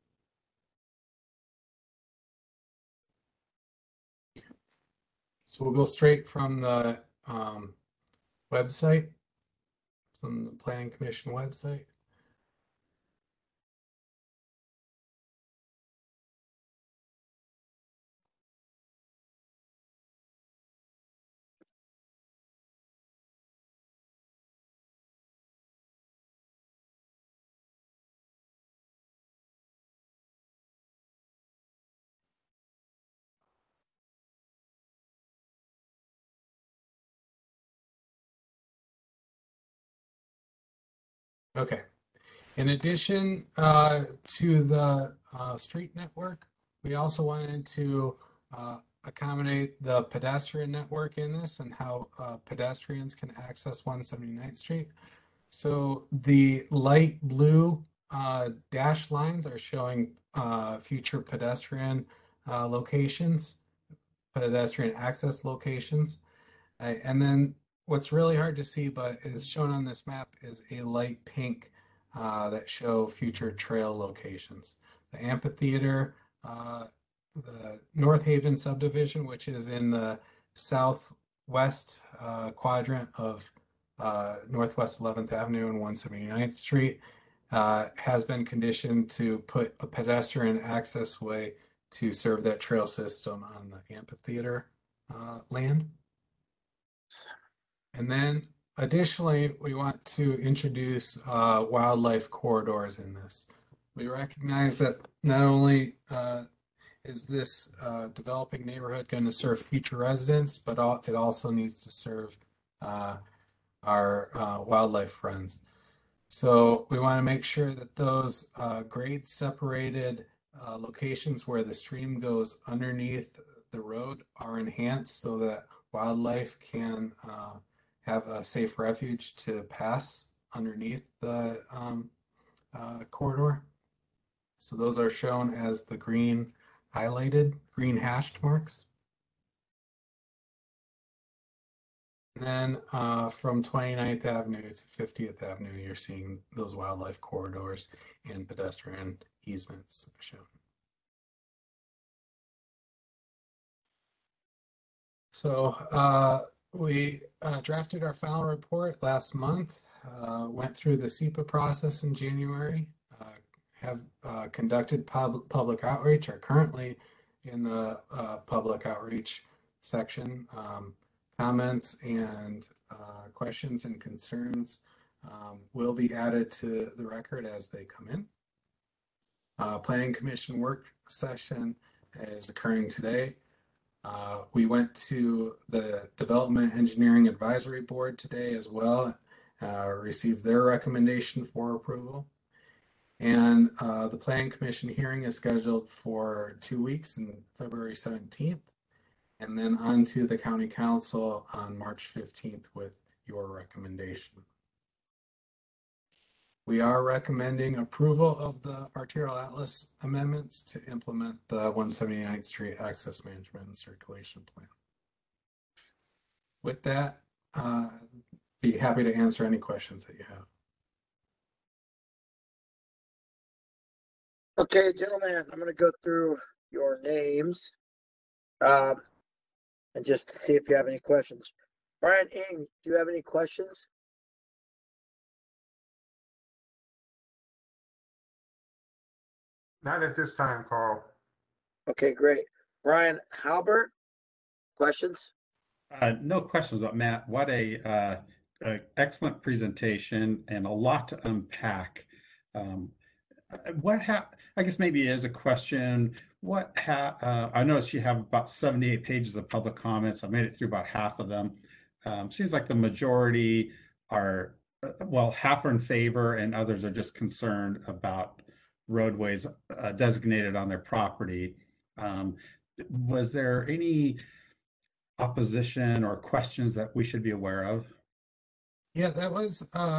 So we'll go straight from the website, from the Planning Commission website. Okay. In addition to the street network, we also wanted to accommodate the pedestrian network in this and how pedestrians can access 179th Street. So the light blue dashed lines are showing future pedestrian locations, pedestrian access locations. And then what's really hard to see, but is shown on this map, is a light pink that show future trail locations. The amphitheater, the North Haven subdivision, which is in the southwest quadrant of Northwest 11th Avenue and 179th Street, has been conditioned to put a pedestrian access way to serve that trail system on the amphitheater land. And then additionally, we want to introduce wildlife corridors in this. We recognize that not only is this developing neighborhood going to serve future residents, but it also needs to serve our wildlife friends. So we want to make sure that those grade separated locations where the stream goes underneath the road are enhanced so that wildlife can have a safe refuge to pass underneath the corridor. So those are shown as the green highlighted, green hashed marks. And then from 29th Avenue to 50th Avenue, you're seeing those wildlife corridors and pedestrian easements shown. So we drafted our final report last month, went through the SEPA process in January, have conducted public outreach, are currently in the public outreach section. Comments and questions and concerns will be added to the record as they come in. Planning Commission work session is occurring today. We went to the Development Engineering Advisory Board today as well, received their recommendation for approval. And the Planning Commission hearing is scheduled for 2 weeks on February 17th, and then on to the County Council on March 15th with your recommendation. We are recommending approval of the Arterial Atlas amendments to implement the 179th Street Access Management and Circulation Plan. With that, be happy to answer any questions that you have. Okay, gentlemen, I'm going to go through your names and just to see if you have any questions. Brian Ing, do you have any questions? Not at this time, Carl. Okay, great. Brian Halbert, questions? No questions, but Matt, what a excellent presentation and a lot to unpack. I guess maybe as a question, I noticed you have about 78 pages of public comments. I made it through about half of them. Seems like the majority are, well, half are in favor and others are just concerned about roadways designated on their property. Was there any opposition or questions that we should be aware of? Yeah, that was,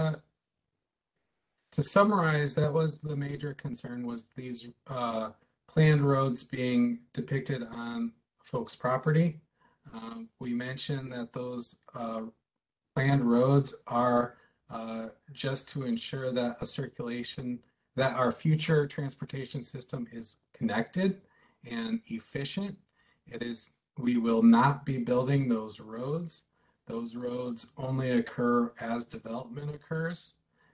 to summarize, that was the major concern, was these planned roads being depicted on folks' property. We mentioned that those planned roads are just to ensure that that our future transportation system is connected and efficient. We will not be building those roads. Those roads only occur as development occurs.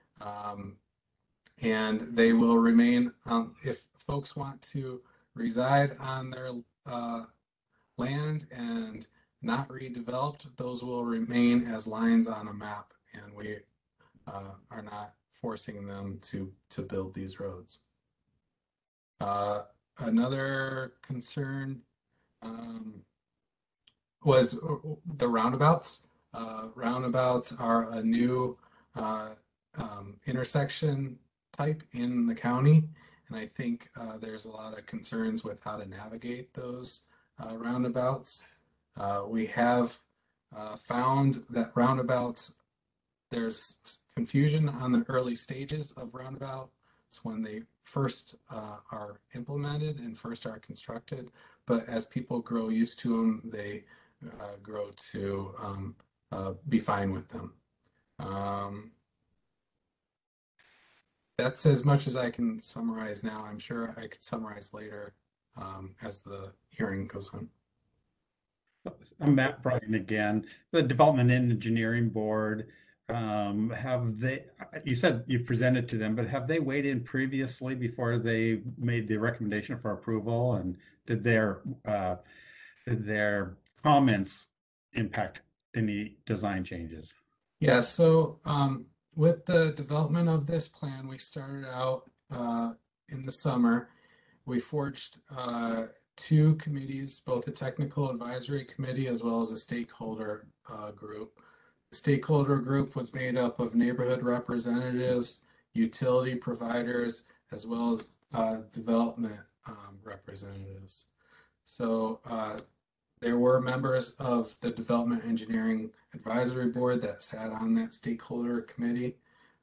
And they will remain, if folks want to reside on their land and not redeveloped, those will remain as lines on a map, and we are not forcing them to build these roads. Another concern was the roundabouts. Roundabouts are a new intersection type in the county, and I think there's a lot of concerns with how to navigate those roundabouts. We have found that roundabouts, there's confusion on the early stages of roundabouts when they first are implemented and first are constructed, but as people grow used to them, they grow to be fine with them. That's as much as I can summarize now. I'm sure I could summarize later as the hearing goes on. I'm Matt Bryan again. The Development and Engineering Board, you said you've presented to them, but have they weighed in previously before they made the recommendation for approval? And did their comments impact any design changes? Yeah, so with the development of this plan, we started out in the summer. We forged two committees, both a technical advisory committee as well as a stakeholder group. The stakeholder group was made up of neighborhood representatives, utility providers, as well as development representatives. So there were members of the Development Engineering Advisory Board that sat on that stakeholder committee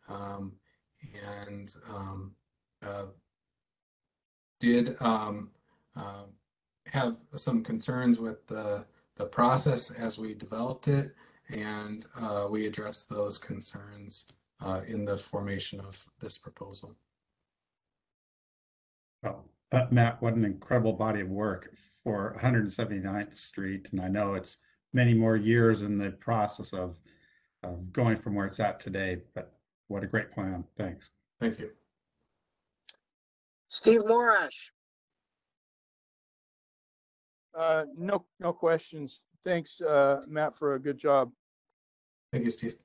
and did have some concerns with the process as we developed it, and we addressed those concerns in the formation of this proposal. Well, Matt, what an incredible body of work for 179th Street. And I know it's many more years in the process of going from where it's at today, but what a great plan. Thanks. Thank you. Steve Morash. No questions. Thanks, Matt, for a good job. Thank you, Steve.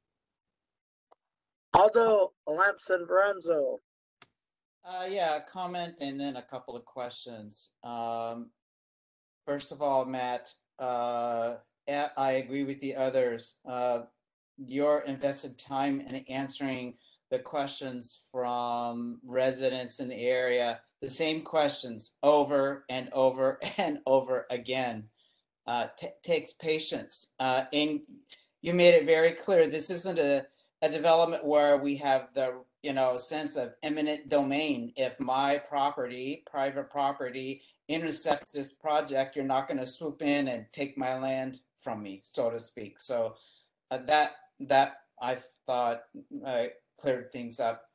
Aldo Lampson Veranzo. Yeah, a comment and then a couple of questions. First of all, Matt, I agree with the others. Your invested time in answering the questions from residents in the area, the same questions over and over and over again, takes patience. And you made it very clear this isn't a development where we have the sense of eminent domain. If my property, private property, intercepts this project, you're not going to swoop in and take my land from me, so to speak. So that I thought cleared things up.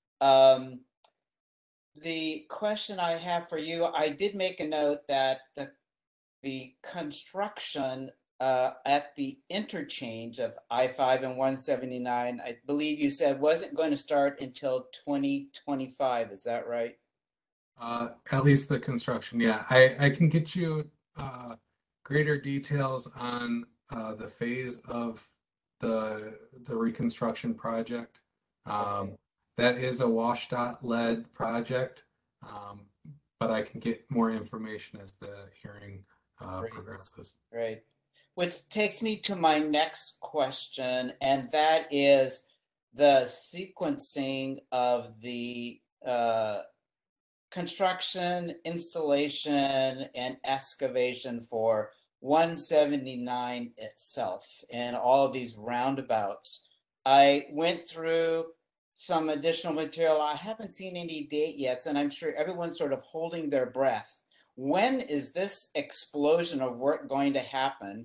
The question I have for you, I did make a note that the construction at the interchange of I-5 and 179, I believe you said wasn't going to start until 2025. Is that right? At least the construction, yeah. I can get you greater details on the phase of the reconstruction project. Okay. That is a WashDOT-led project, but I can get more information as the hearing progresses. Right. Which takes me to my next question, and that is the sequencing of the construction, installation, and excavation for 179 itself and all of these roundabouts. I went through some additional material. I haven't seen any date yet, and I'm sure everyone's sort of holding their breath. When is this explosion of work going to happen?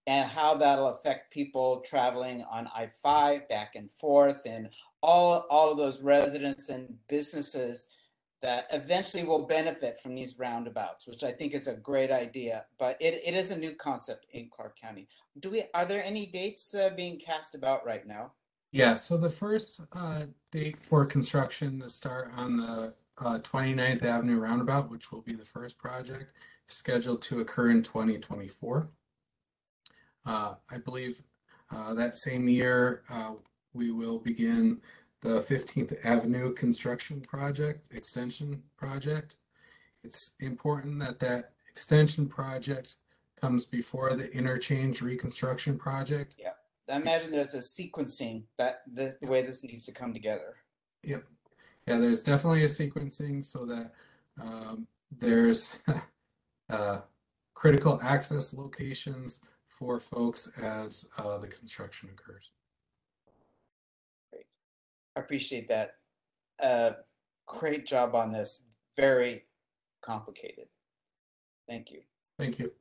and how that'll affect people traveling on I-5 back and forth, and all of those residents and businesses that eventually will benefit from these roundabouts, which I think is a great idea. But it is a new concept in Clark County. Are there any dates being cast about right now? Yeah, so the first date for construction to start on the 29th Avenue roundabout, which will be the first project, is scheduled to occur in 2024. I believe that same year we will begin the 15th Avenue construction project, extension project. It's important that that extension project comes before the interchange reconstruction project. Yeah, I imagine there's a sequencing that the way this needs to come together. Yep. Yeah, there's definitely a sequencing so that there's critical access locations for folks as the construction occurs. Great. I appreciate that. Great job on this. Very complicated. Thank you. Thank you.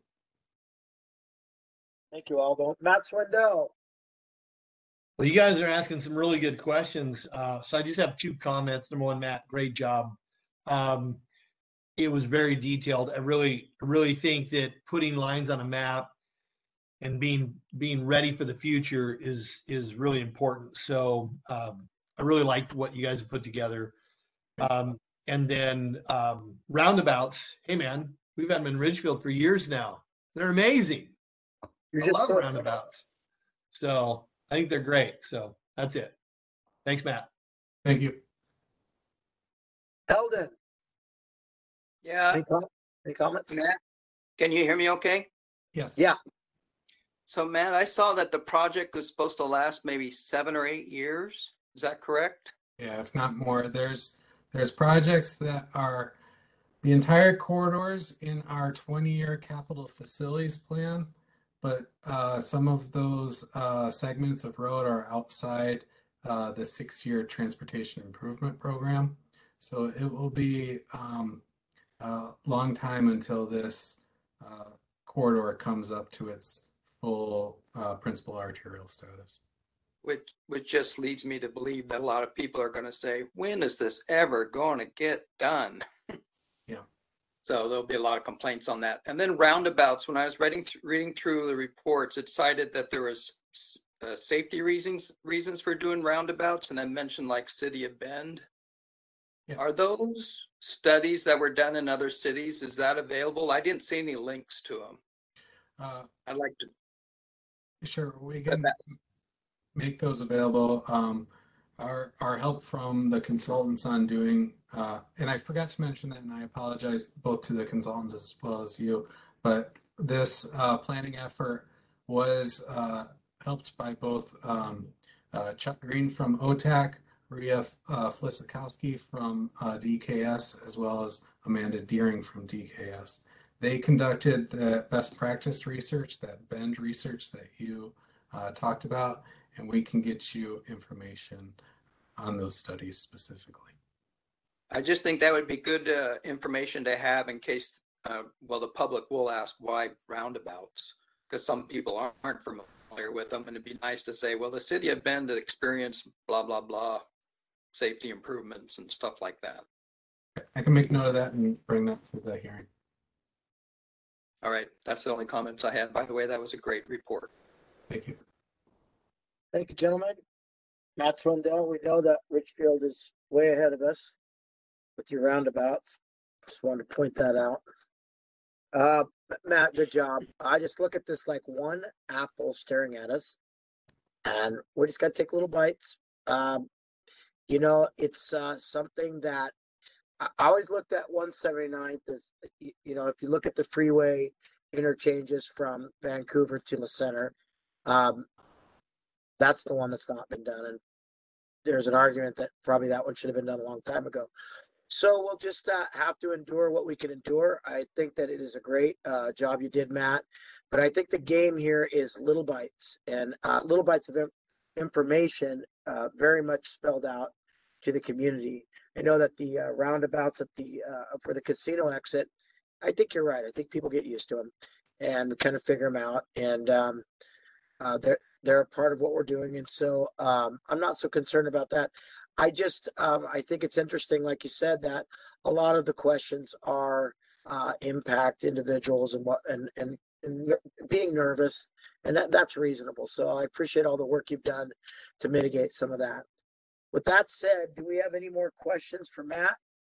Thank you, Aldo. Matt Swindell. Well, you guys are asking some really good questions. So I just have two comments. Number one, Matt, great job. It was very detailed. I really think that putting lines on a map and being ready for the future is really important. So I really liked what you guys have put together. And then roundabouts. Hey man, we've had them in Ridgefield for years now. They're amazing. I love roundabouts. So I think they're great. So that's it. Thanks, Matt. Thank you. Eldon. Yeah. Any comments? Matt, can you hear me okay? Yes. Yeah. So Matt, I saw that the project was supposed to last maybe 7 or 8 years. Is that correct? Yeah, if not more. There's projects that are the entire corridors in our 20-year capital facilities plan, but some of those segments of road are outside the 6-year transportation improvement program. So it will be a long time until this corridor comes up to its full principal arterial status. Which just leads me to believe that a lot of people are going to say, when is this ever going to get done? Yeah. So there'll be a lot of complaints on that. And then roundabouts, when I was reading through the reports, it cited that there was safety reasons for doing roundabouts, and I mentioned like City of Bend. Yeah. Are those studies that were done in other cities, is that available? I didn't see any links to them. I'd like to. Sure, we can make those available. Our help from the consultants on doing, and I forgot to mention that, and I apologize both to the consultants as well as you, but this planning effort was helped by both Chuck Green from OTAC, Maria Flisikowski from DKS, as well as Amanda Deering from DKS. They conducted the best practice research, that Bend research that you talked about, and we can get you information on those studies specifically. I just think that would be good information to have in case, the public will ask why roundabouts, because some people aren't familiar with them, and it'd be nice to say, well, the City of Bend experienced blah, blah, blah, safety improvements and stuff like that. I can make note of that and bring that to the hearing. All right, that's the only comments I had. By the way, that was a great report. Thank you. Thank you, gentlemen. Matt Swindell, we know that Ridgefield is way ahead of us with your roundabouts. Just wanted to point that out. Matt, good job. I just look at this like one apple staring at us, and we just got to take little bites. It's something that I always looked at 179th as, if you look at the freeway interchanges from Vancouver to the center, that's the one that's not been done. And there's an argument that probably that one should have been done a long time ago. So we'll just have to endure what we can endure. I think that it is a great job you did, Matt. But I think the game here is little bites, and little bites of information very much spelled out to the community. I know that the roundabouts at for the casino exit, I think you're right. I think people get used to them. and kind of figure them out. And they're a part of what we're doing. And so I'm not so concerned about that. I just I think it's interesting, like you said, that a lot of the questions are impact individuals and being nervous, and that's reasonable. So I appreciate all the work you've done to mitigate some of that. With that said, do we have any more questions for Matt?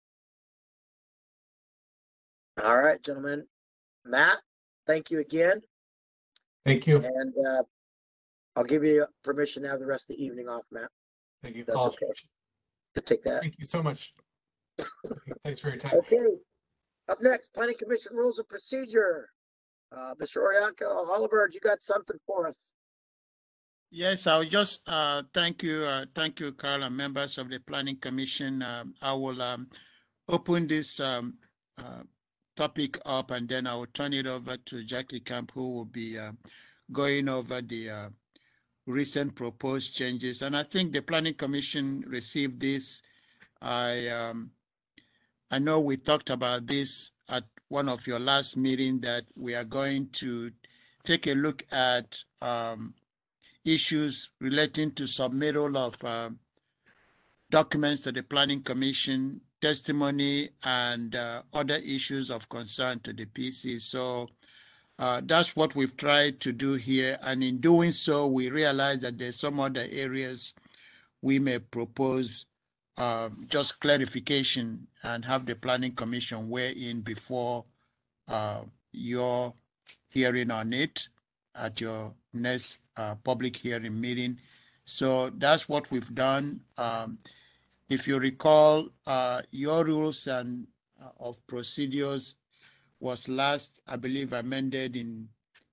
All right, gentlemen. Matt, thank you again. Thank you. And I'll give you permission to have the rest of the evening off, Matt. Thank you. That's Paul. okay. Just take that. Thank you so much. Thanks for your time. Okay. Up next, Planning Commission Rules of Procedure. Mr. Orianco, Oliver, you got something for us? Yes, I'll just thank you, Carl, and members of the Planning Commission. I will open this topic up, and then I will turn it over to Jackie Camp, who will be going over the recent proposed changes. And I think the Planning Commission received this. I know we talked about this at one of your last meetings, that we are going to take a look at issues relating to submittal of documents to the Planning Commission, testimony, and other issues of concern to the PC. So that's what we've tried to do here. And in doing so, we realize that there's some other areas we may propose just clarification and have the Planning Commission weigh in before your hearing on it at your next public hearing meeting. So that's what we've done. If you recall, your rules and of procedures was last, I believe, amended in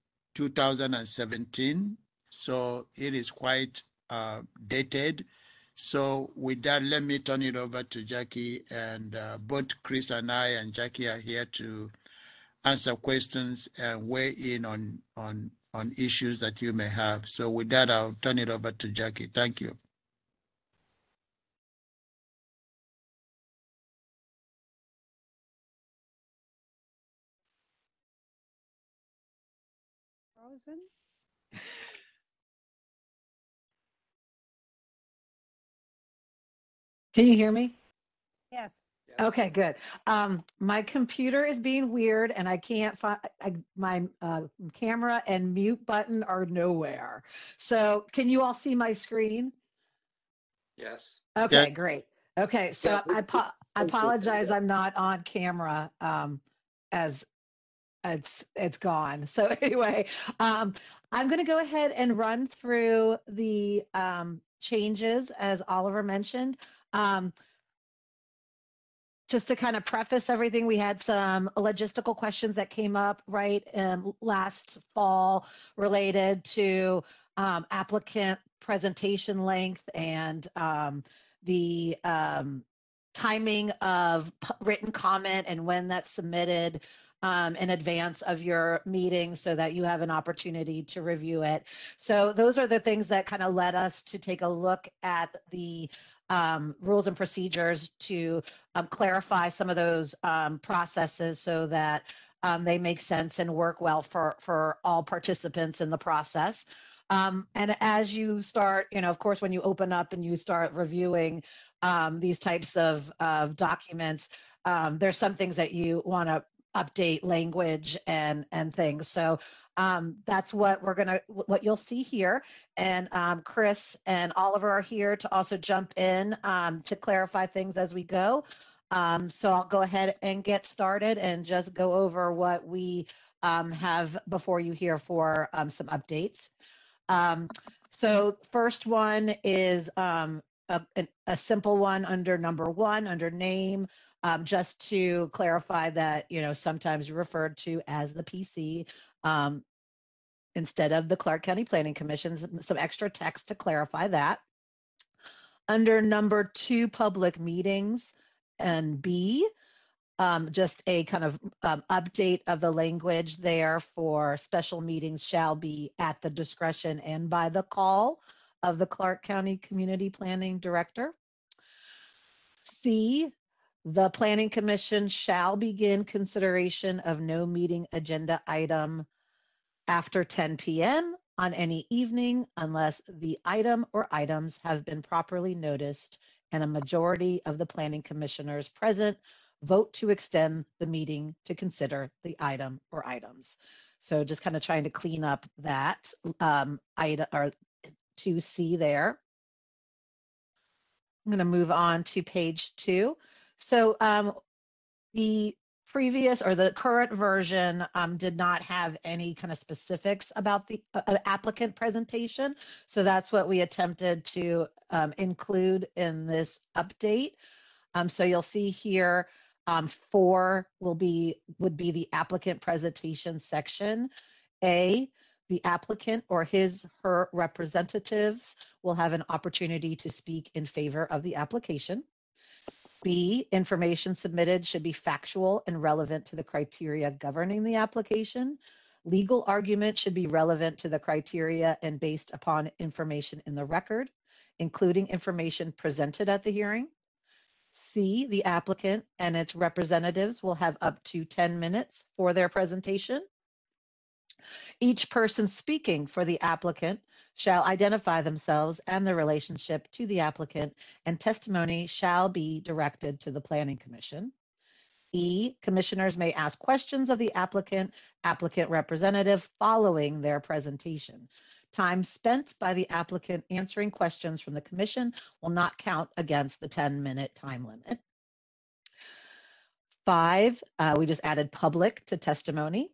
2017. So it is quite dated. So with that, let me turn it over to Jackie, and both Chris and I and Jackie are here to answer questions and weigh in on issues that you may have. So with that, I'll turn it over to Jackie. Thank you. Frozen? Can you hear me? Yes. Okay, good. My computer is being weird, and I can't find my camera and mute button are nowhere. So can you all see my screen? Yes. Okay, Yes. great. Okay, so Yeah, I apologize. I'm not on camera as it's gone. So anyway, I'm going to go ahead and run through the changes as Oliver mentioned. Just to kind of preface everything, we had some logistical questions that came up right last fall related to applicant presentation length and the timing of written comment and when that's submitted in advance of your meeting so that you have an opportunity to review it. So those are the things that kind of led us to take a look at the rules and procedures to clarify some of those processes so that they make sense and work well for all participants in the process. And as you start, of course, when you open up and you start reviewing these types of documents, there's some things that you want to update language and things. So that's what what you'll see here. And Chris and Oliver are here to also jump in to clarify things as we go. So I'll go ahead and get started and just go over what we have before you here for some updates. So first one is a simple one under number 1, under name, just to clarify that, sometimes referred to as the PC instead of the Clark County Planning Commission, some extra text to clarify that. Under number 2, public meetings, and B, just a kind of update of the language there for special meetings shall be at the discretion and by the call of the Clark County Community Planning Director. C, the Planning Commission shall begin consideration of no meeting agenda item after 10 p.m. on any evening unless the item or items have been properly noticed and a majority of the planning commissioners present vote to extend the meeting to consider the item or items. So just kind of trying to clean up that item or 2C there. I'm going to move on to page 2. So the previous or the current version did not have any kind of specifics about the applicant presentation. So that's what we attempted to include in this update. So you'll see here 4 would be the applicant presentation section. A, the applicant or her representatives will have an opportunity to speak in favor of the application. B, information submitted should be factual and relevant to the criteria governing the application. Legal argument should be relevant to the criteria and based upon information in the record, including information presented at the hearing. C, the applicant and its representatives will have up to 10 minutes for their presentation. Each person speaking for the applicant shall identify themselves and their relationship to the applicant, and testimony shall be directed to the Planning Commission. E, commissioners may ask questions of the applicant representative following their presentation. Time spent by the applicant answering questions from the commission will not count against the 10-minute time limit. 5, we just added public to testimony.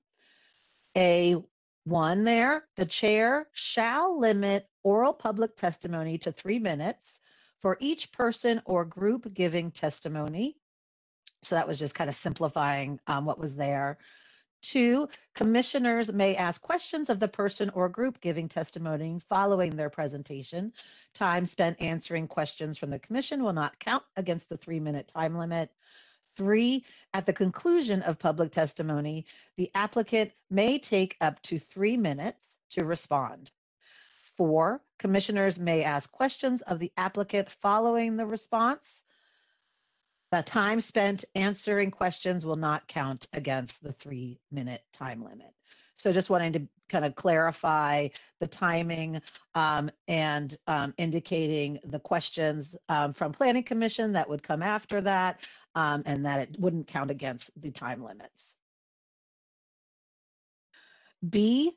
A1 there, the chair shall limit oral public testimony to 3 minutes for each person or group giving testimony. So that was just kind of simplifying what was there. 2, commissioners may ask questions of the person or group giving testimony following their presentation. Time spent answering questions from the commission will not count against the 3-minute time limit. 3, at the conclusion of public testimony, the applicant may take up to 3 minutes to respond. 4, commissioners may ask questions of the applicant following the response. The time spent answering questions will not count against the 3-minute time limit. So just wanting to kind of clarify the timing and indicating the questions from Planning Commission that would come after that, and that it wouldn't count against the time limits. B,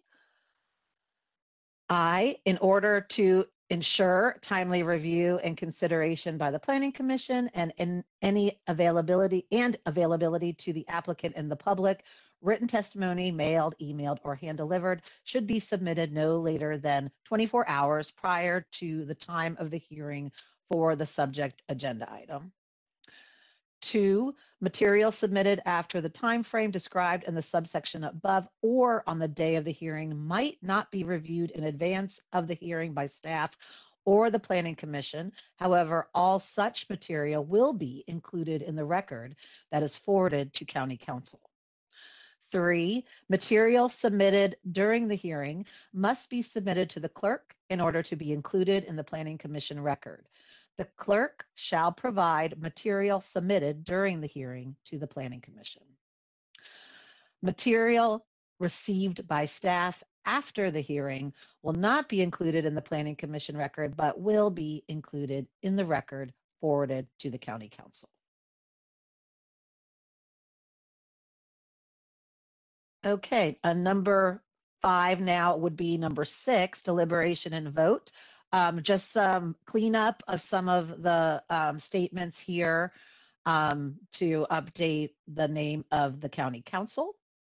in order to ensure timely review and consideration by the Planning Commission and any availability to the applicant and the public, written testimony, mailed, emailed, or hand-delivered should be submitted no later than 24 hours prior to the time of the hearing for the subject agenda item. 2, material submitted after the time frame described in the subsection above or on the day of the hearing might not be reviewed in advance of the hearing by staff or the Planning Commission. However, all such material will be included in the record that is forwarded to County Council. 3, material submitted during the hearing must be submitted to the clerk in order to be included in the Planning Commission record. The clerk shall provide material submitted during the hearing to the Planning Commission. Material received by staff after the hearing will not be included in the Planning Commission record, but will be included in the record forwarded to the County Council. Okay, number 5 now would be number 6, deliberation and vote. Just some cleanup of some of the statements here to update the name of the County Council.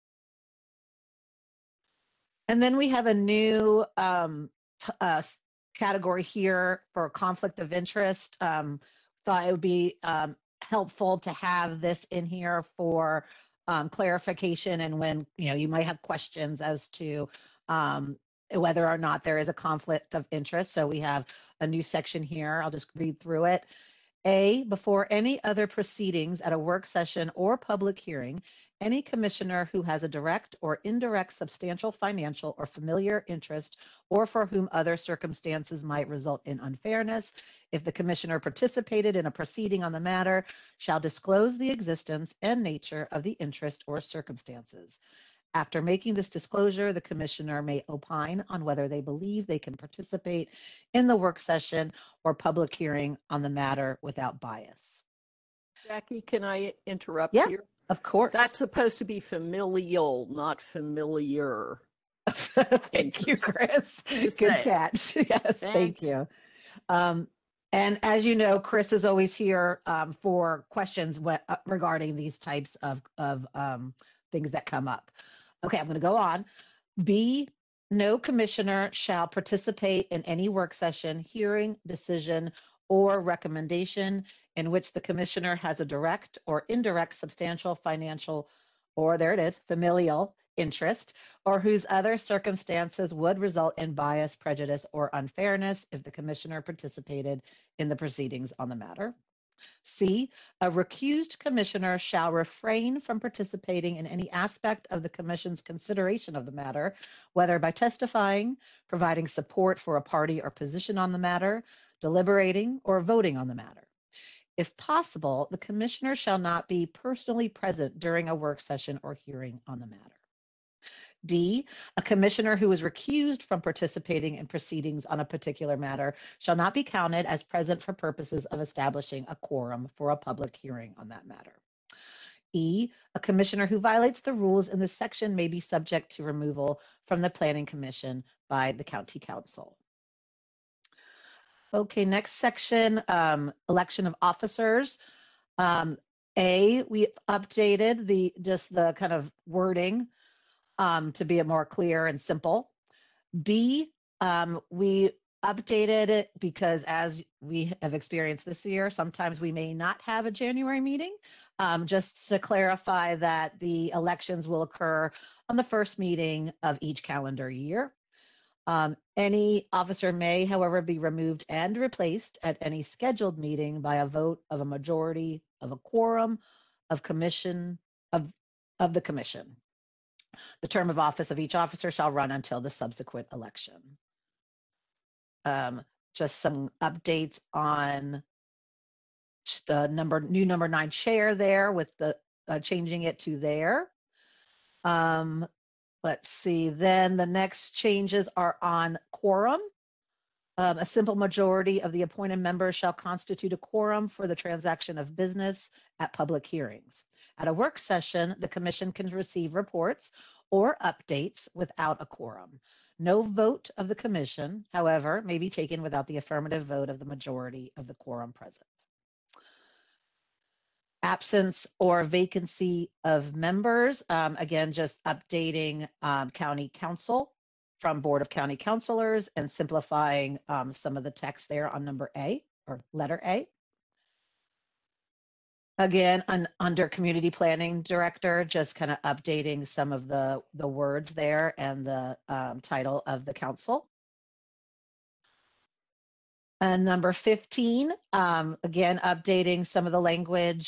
And then we have a new category here for conflict of interest. Thought it would be helpful to have this in here for clarification, and when you might have questions as to whether or not there is a conflict of interest. So we have a new section here. I'll just read through it. A, before any other proceedings at a work session or public hearing, any commissioner who has a direct or indirect substantial financial or familiar interest, or for whom other circumstances might result in unfairness, if the commissioner participated in a proceeding on the matter, shall disclose the existence and nature of the interest or circumstances. After making this disclosure, the commissioner may opine on whether they believe they can participate in the work session or public hearing on the matter without bias. Jackie, can I interrupt Yeah, here? of course. That's supposed to be familial, not familiar. Thank you, Chris. Just Good saying. catch. Yes, thank Thanks. you. And as you know, Chris is always here for questions regarding these types of things that come up. Okay, I'm going to go on. B, no commissioner shall participate in any work session, hearing, decision, or recommendation in which the commissioner has a direct or indirect substantial financial, or there it is, familial interest, or whose other circumstances would result in bias, prejudice, or unfairness if the commissioner participated in the proceedings on the matter. C, a recused commissioner shall refrain from participating in any aspect of the commission's consideration of the matter, whether by testifying, providing support for a party or position on the matter, deliberating, or voting on the matter. If possible, the commissioner shall not be personally present during a work session or hearing on the matter. D, a commissioner who is recused from participating in proceedings on a particular matter shall not be counted as present for purposes of establishing a quorum for a public hearing on that matter. E, a commissioner who violates the rules in this section may be subject to removal from the Planning Commission by the County Council. Okay, next section, election of officers. A, we updated the kind of wording to be more clear and simple. B, we updated it because as we have experienced this year, sometimes we may not have a January meeting, just to clarify that the elections will occur on the first meeting of each calendar year. Any officer may, however, be removed and replaced at any scheduled meeting by a vote of a majority of a quorum of the commission. The term of office of each officer shall run until the subsequent election. Just some updates on the new number 9 chair there with the changing it to there. Let's see, then the next changes are on quorum. A simple majority of the appointed members shall constitute a quorum for the transaction of business at public hearings. At a work session, the commission can receive reports or updates without a quorum. No vote of the commission, however, may be taken without the affirmative vote of the majority of the quorum present. Absence or vacancy of members, again, just updating county council from Board of County Councilors and simplifying some of the text there on number A or letter A. Again, under Community Planning Director, just kind of updating some of the words there and the title of the council. And number 15, again, updating some of the language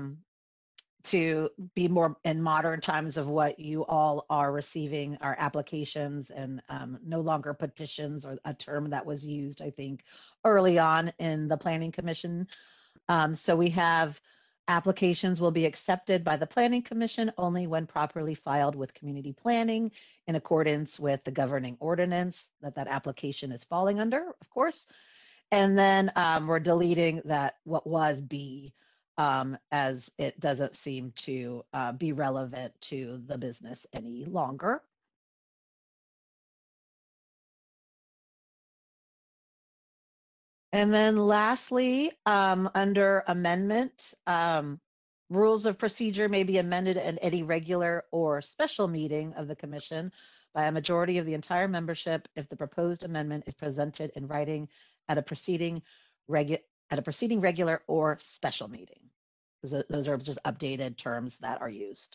to be more in modern times of what you all are receiving our applications and no longer petitions, or a term that was used, I think, early on in the Planning Commission. So we have applications will be accepted by the Planning Commission only when properly filed with Community Planning in accordance with the governing ordinance that application is falling under, of course. And then we're deleting that what was B, as it doesn't seem to be relevant to the business any longer. And then lastly, under amendment, rules of procedure may be amended at any regular or special meeting of the commission by a majority of the entire membership if the proposed amendment is presented in writing at a preceding regular or special meeting. Those are just updated terms that are used.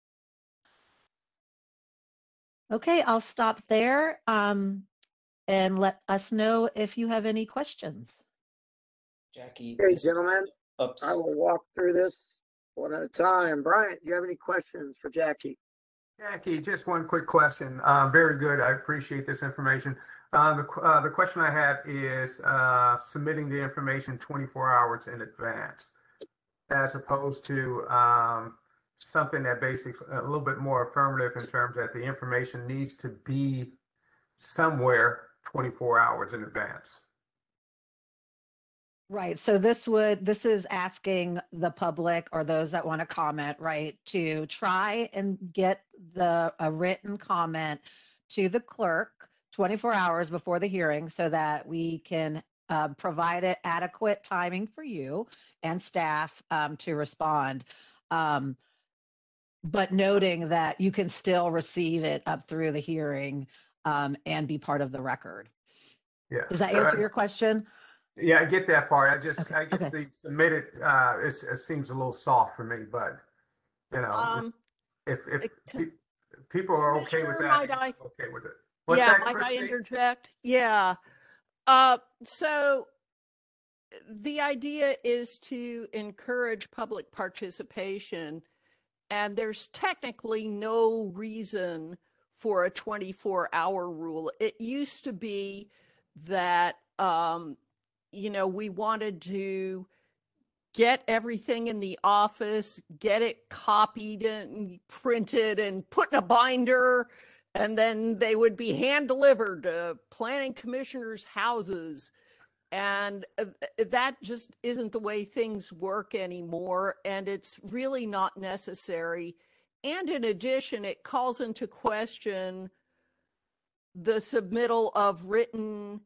Okay, I'll stop there and let us know if you have any questions. Jackie. Hey, gentlemen, I will walk through this one at a time. Brian, do you have any questions for Jackie? Jackie, just one quick question. Very good. I appreciate this information. The question I have is submitting the information 24 hours in advance, as opposed to something that basically a little bit more affirmative in terms that the information needs to be somewhere 24 hours in advance. Right. So this is asking the public or those that want to comment, right, to try and get a written comment to the clerk 24 hours before the hearing so that we can provide it adequate timing for you and staff to respond. But noting that you can still receive it up through the hearing and be part of the record. Yeah. Does that So answer your question? yeah, I get that part. I guess Okay. the submitted it seems a little soft for me, but you know, if people are okay with Commissioner, that, might I? okay with it. What's Yeah, that, might I Christine? interject? Yeah. So the idea is to encourage public participation, and there's technically no reason for a 24-hour rule. It used to be that, we wanted to get everything in the office, get it copied and printed and put in a binder, and then they would be hand delivered to planning commissioners' houses. And that just isn't the way things work anymore. And it's really not necessary. And in addition, it calls into question the submittal of written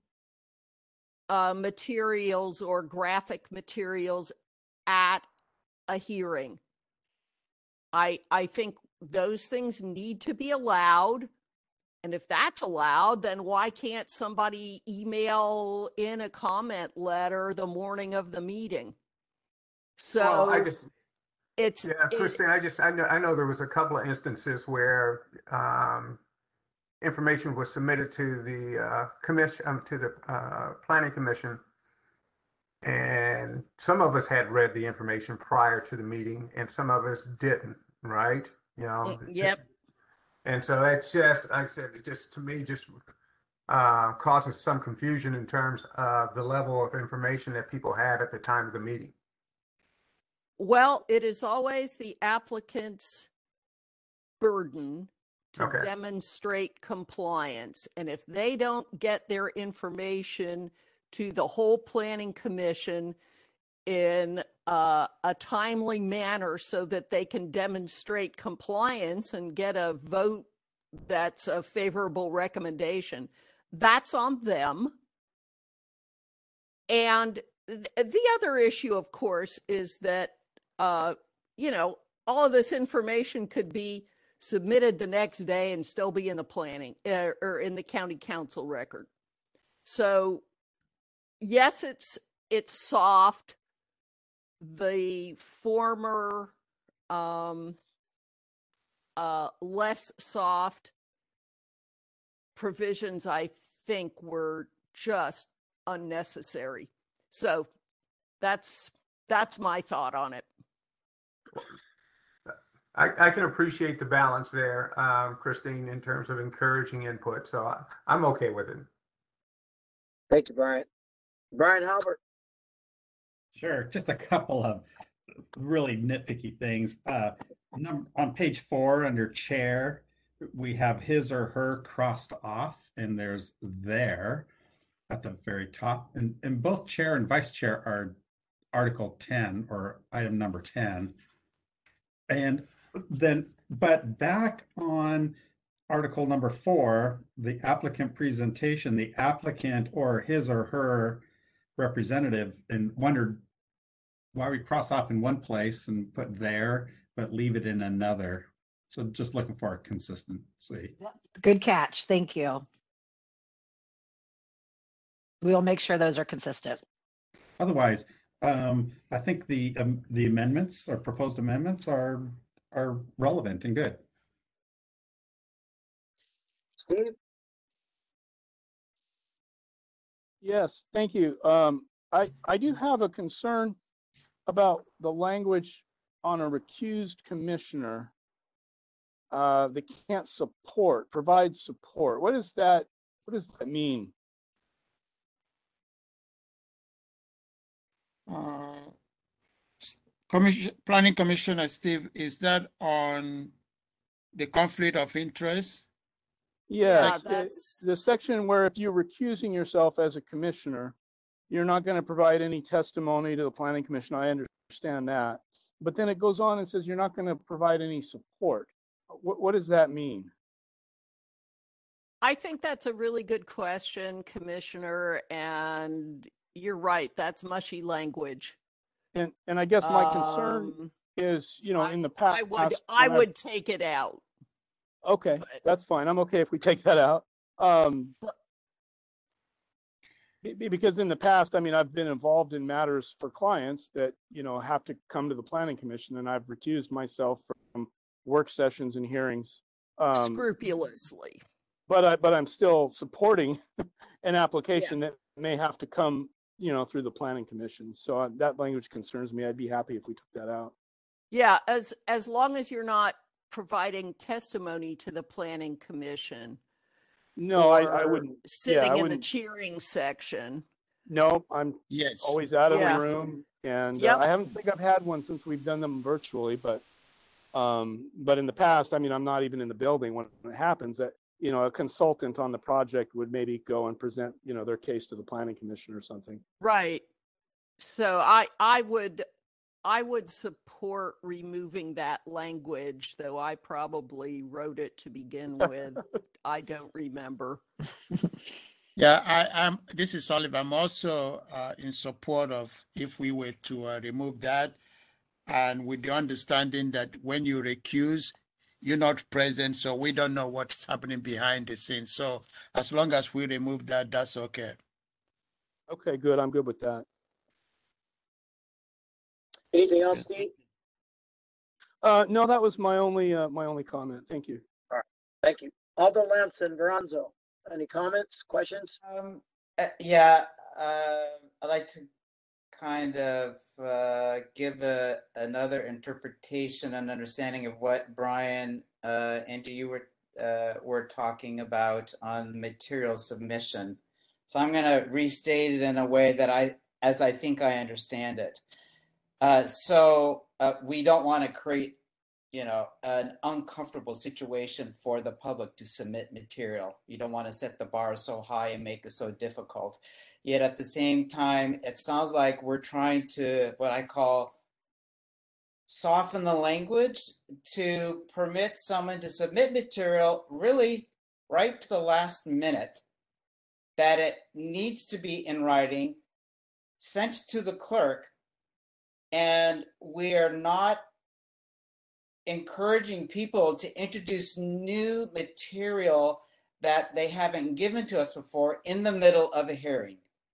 materials or graphic materials at a hearing. I think those things need to be allowed. And if that's allowed, then why can't somebody email in a comment letter the morning of the meeting? So Well, Christine, I know there was a couple of instances where information was submitted to the commission, to the planning commission, and some of us had read the information prior to the meeting, and some of us didn't. Right? You know. Yep. And so that's just, like I said, it just to me just causes some confusion in terms of the level of information that people had at the time of the meeting. Well, it is always the applicant's burden to Okay. demonstrate compliance. And if they don't get their information to the whole planning commission in a timely manner so that they can demonstrate compliance and get a vote that's a favorable recommendation, that's on them. And the other issue, of course, is that, all of this information could be submitted the next day and still be in the planning or in the county council record. So yes, it's soft. The former less soft provisions, I think, were just unnecessary. So that's my thought on it. I can appreciate the balance there, Christine, in terms of encouraging input. So I'm okay with it. Thank you, Brian. Brian Halbert. Sure, just a couple of really nitpicky things. On page 4 under chair, we have his or her crossed off, and there's there at the very top. And both chair and vice chair are Article 10 or item number 10. And then, but back on Article number 4, the applicant presentation, the applicant or his or her representative, and wondered why we cross off in one place and put there, but leave it in another. So just looking for a consistency. Good catch. Thank you. We will make sure those are consistent. Otherwise, I think the amendments or proposed amendments are relevant and good. Steve? Yes, thank you. I do have a concern about the language on a recused commissioner that can't provide support. What does that mean? Planning Commissioner Steve, is that on the conflict of interest? Yes, Yeah, the section where if you're recusing yourself as a commissioner, you're not going to provide any testimony to the planning commission. I understand that. But then it goes on and says you're not going to provide any support. What does that mean? I think that's a really good question, Commissioner, and you're right. That's mushy language. And I guess my concern is, you know, in the past, I would take it out. Okay, that's fine. I'm okay if we take that out. Because in the past, I mean, I've been involved in matters for clients that, you know, have to come to the planning commission, and I've recused myself from work sessions and hearings. Scrupulously. But I'm still supporting an application that may have to come, you know, through the planning commission. So that language concerns me. I'd be happy if we took that out. Yeah, as long as you're not providing testimony to the planning commission. No, I wouldn't. Sitting in the cheering section. No, I'm always out of the room, and I haven't think I've had one since we've done them virtually. But in the past, I mean, I'm not even in the building when it happens. That, you know, a consultant on the project would maybe go and present, you know, their case to the planning commission or something. Right. So I would support removing that language, though I probably wrote it to begin with. I don't remember. Yeah, this is Oliver. I'm also in support of if we were to remove that, and with the understanding that when you recuse, you're not present, so we don't know what's happening behind the scenes. So as long as we remove that, that's okay. Okay, good. I'm good with that. Anything else, Steve? No, that was my only comment. Thank you. All right. Thank you. Aldo Lamson, Veranzo, any comments, questions? Yeah, I'd like to kind of give another interpretation and understanding of what Brian and you were talking about on material submission. So I'm going to restate it in a way that I think I understand it. So we don't want to create, you know, an uncomfortable situation for the public to submit material. You don't want to set the bar so high and make it so difficult. Yet at the same time, it sounds like we're trying to, what I call, soften the language to permit someone to submit material really right to the last minute, that it needs to be in writing, sent to the clerk, and we are not encouraging people to introduce new material that they haven't given to us before in the middle of a hearing.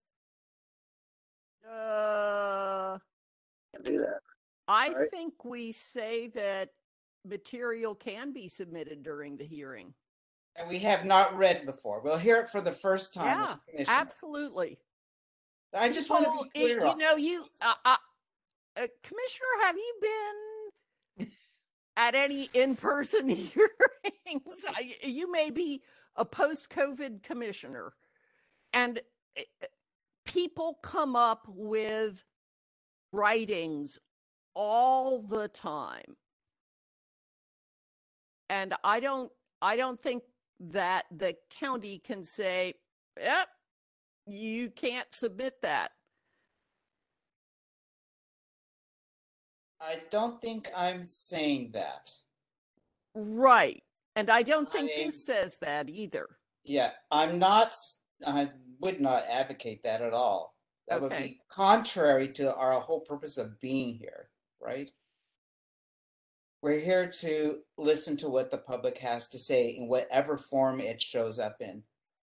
Do that. I think we say that material can be submitted during the hearing. And we have not read before. We'll hear it for the first time. Yeah, absolutely. I just want to be clear. You know, Commissioner, have you been at any in-person hearings? You may be a post-COVID commissioner, and people come up with writings all the time, and I don't think that the county can say, "Yep, you can't submit that." I don't think I'm saying that. Right. And I don't think this says that either. Yeah, I would not advocate that at all. That would be contrary to our whole purpose of being here, right? We're here to listen to what the public has to say in whatever form it shows up in.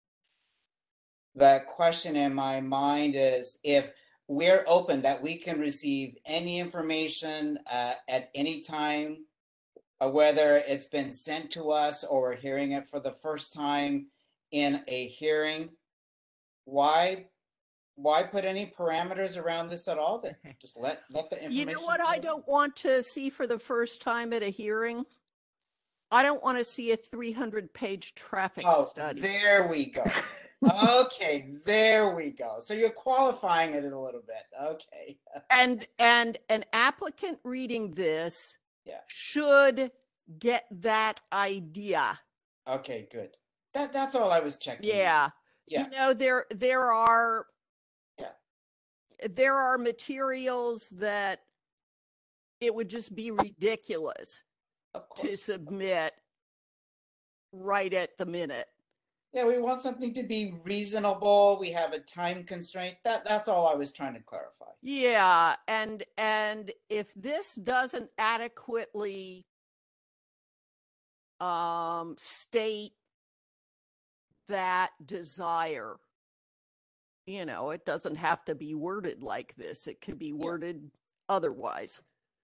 The question in my mind is, if we're open that we can receive any information at any time, whether it's been sent to us or we're hearing it for the first time in a hearing, why put any parameters around this at all? Then just let the information. You know what I don't want to see for the first time at a hearing? I don't want to see a 300-page traffic study. There we go. Okay, there we go. So you're qualifying it a little bit. Okay. And an applicant reading this Yeah. should get that idea. Okay, good. That's all I was checking. Yeah. Yeah. You know, there are Yeah. there are materials that it would just be ridiculous Of to course. submit right at the minute. Yeah, we want something to be reasonable. We have a time constraint. That's all I was trying to clarify. Yeah, and if this doesn't adequately state that desire, you know, it doesn't have to be worded like this. It could be worded otherwise.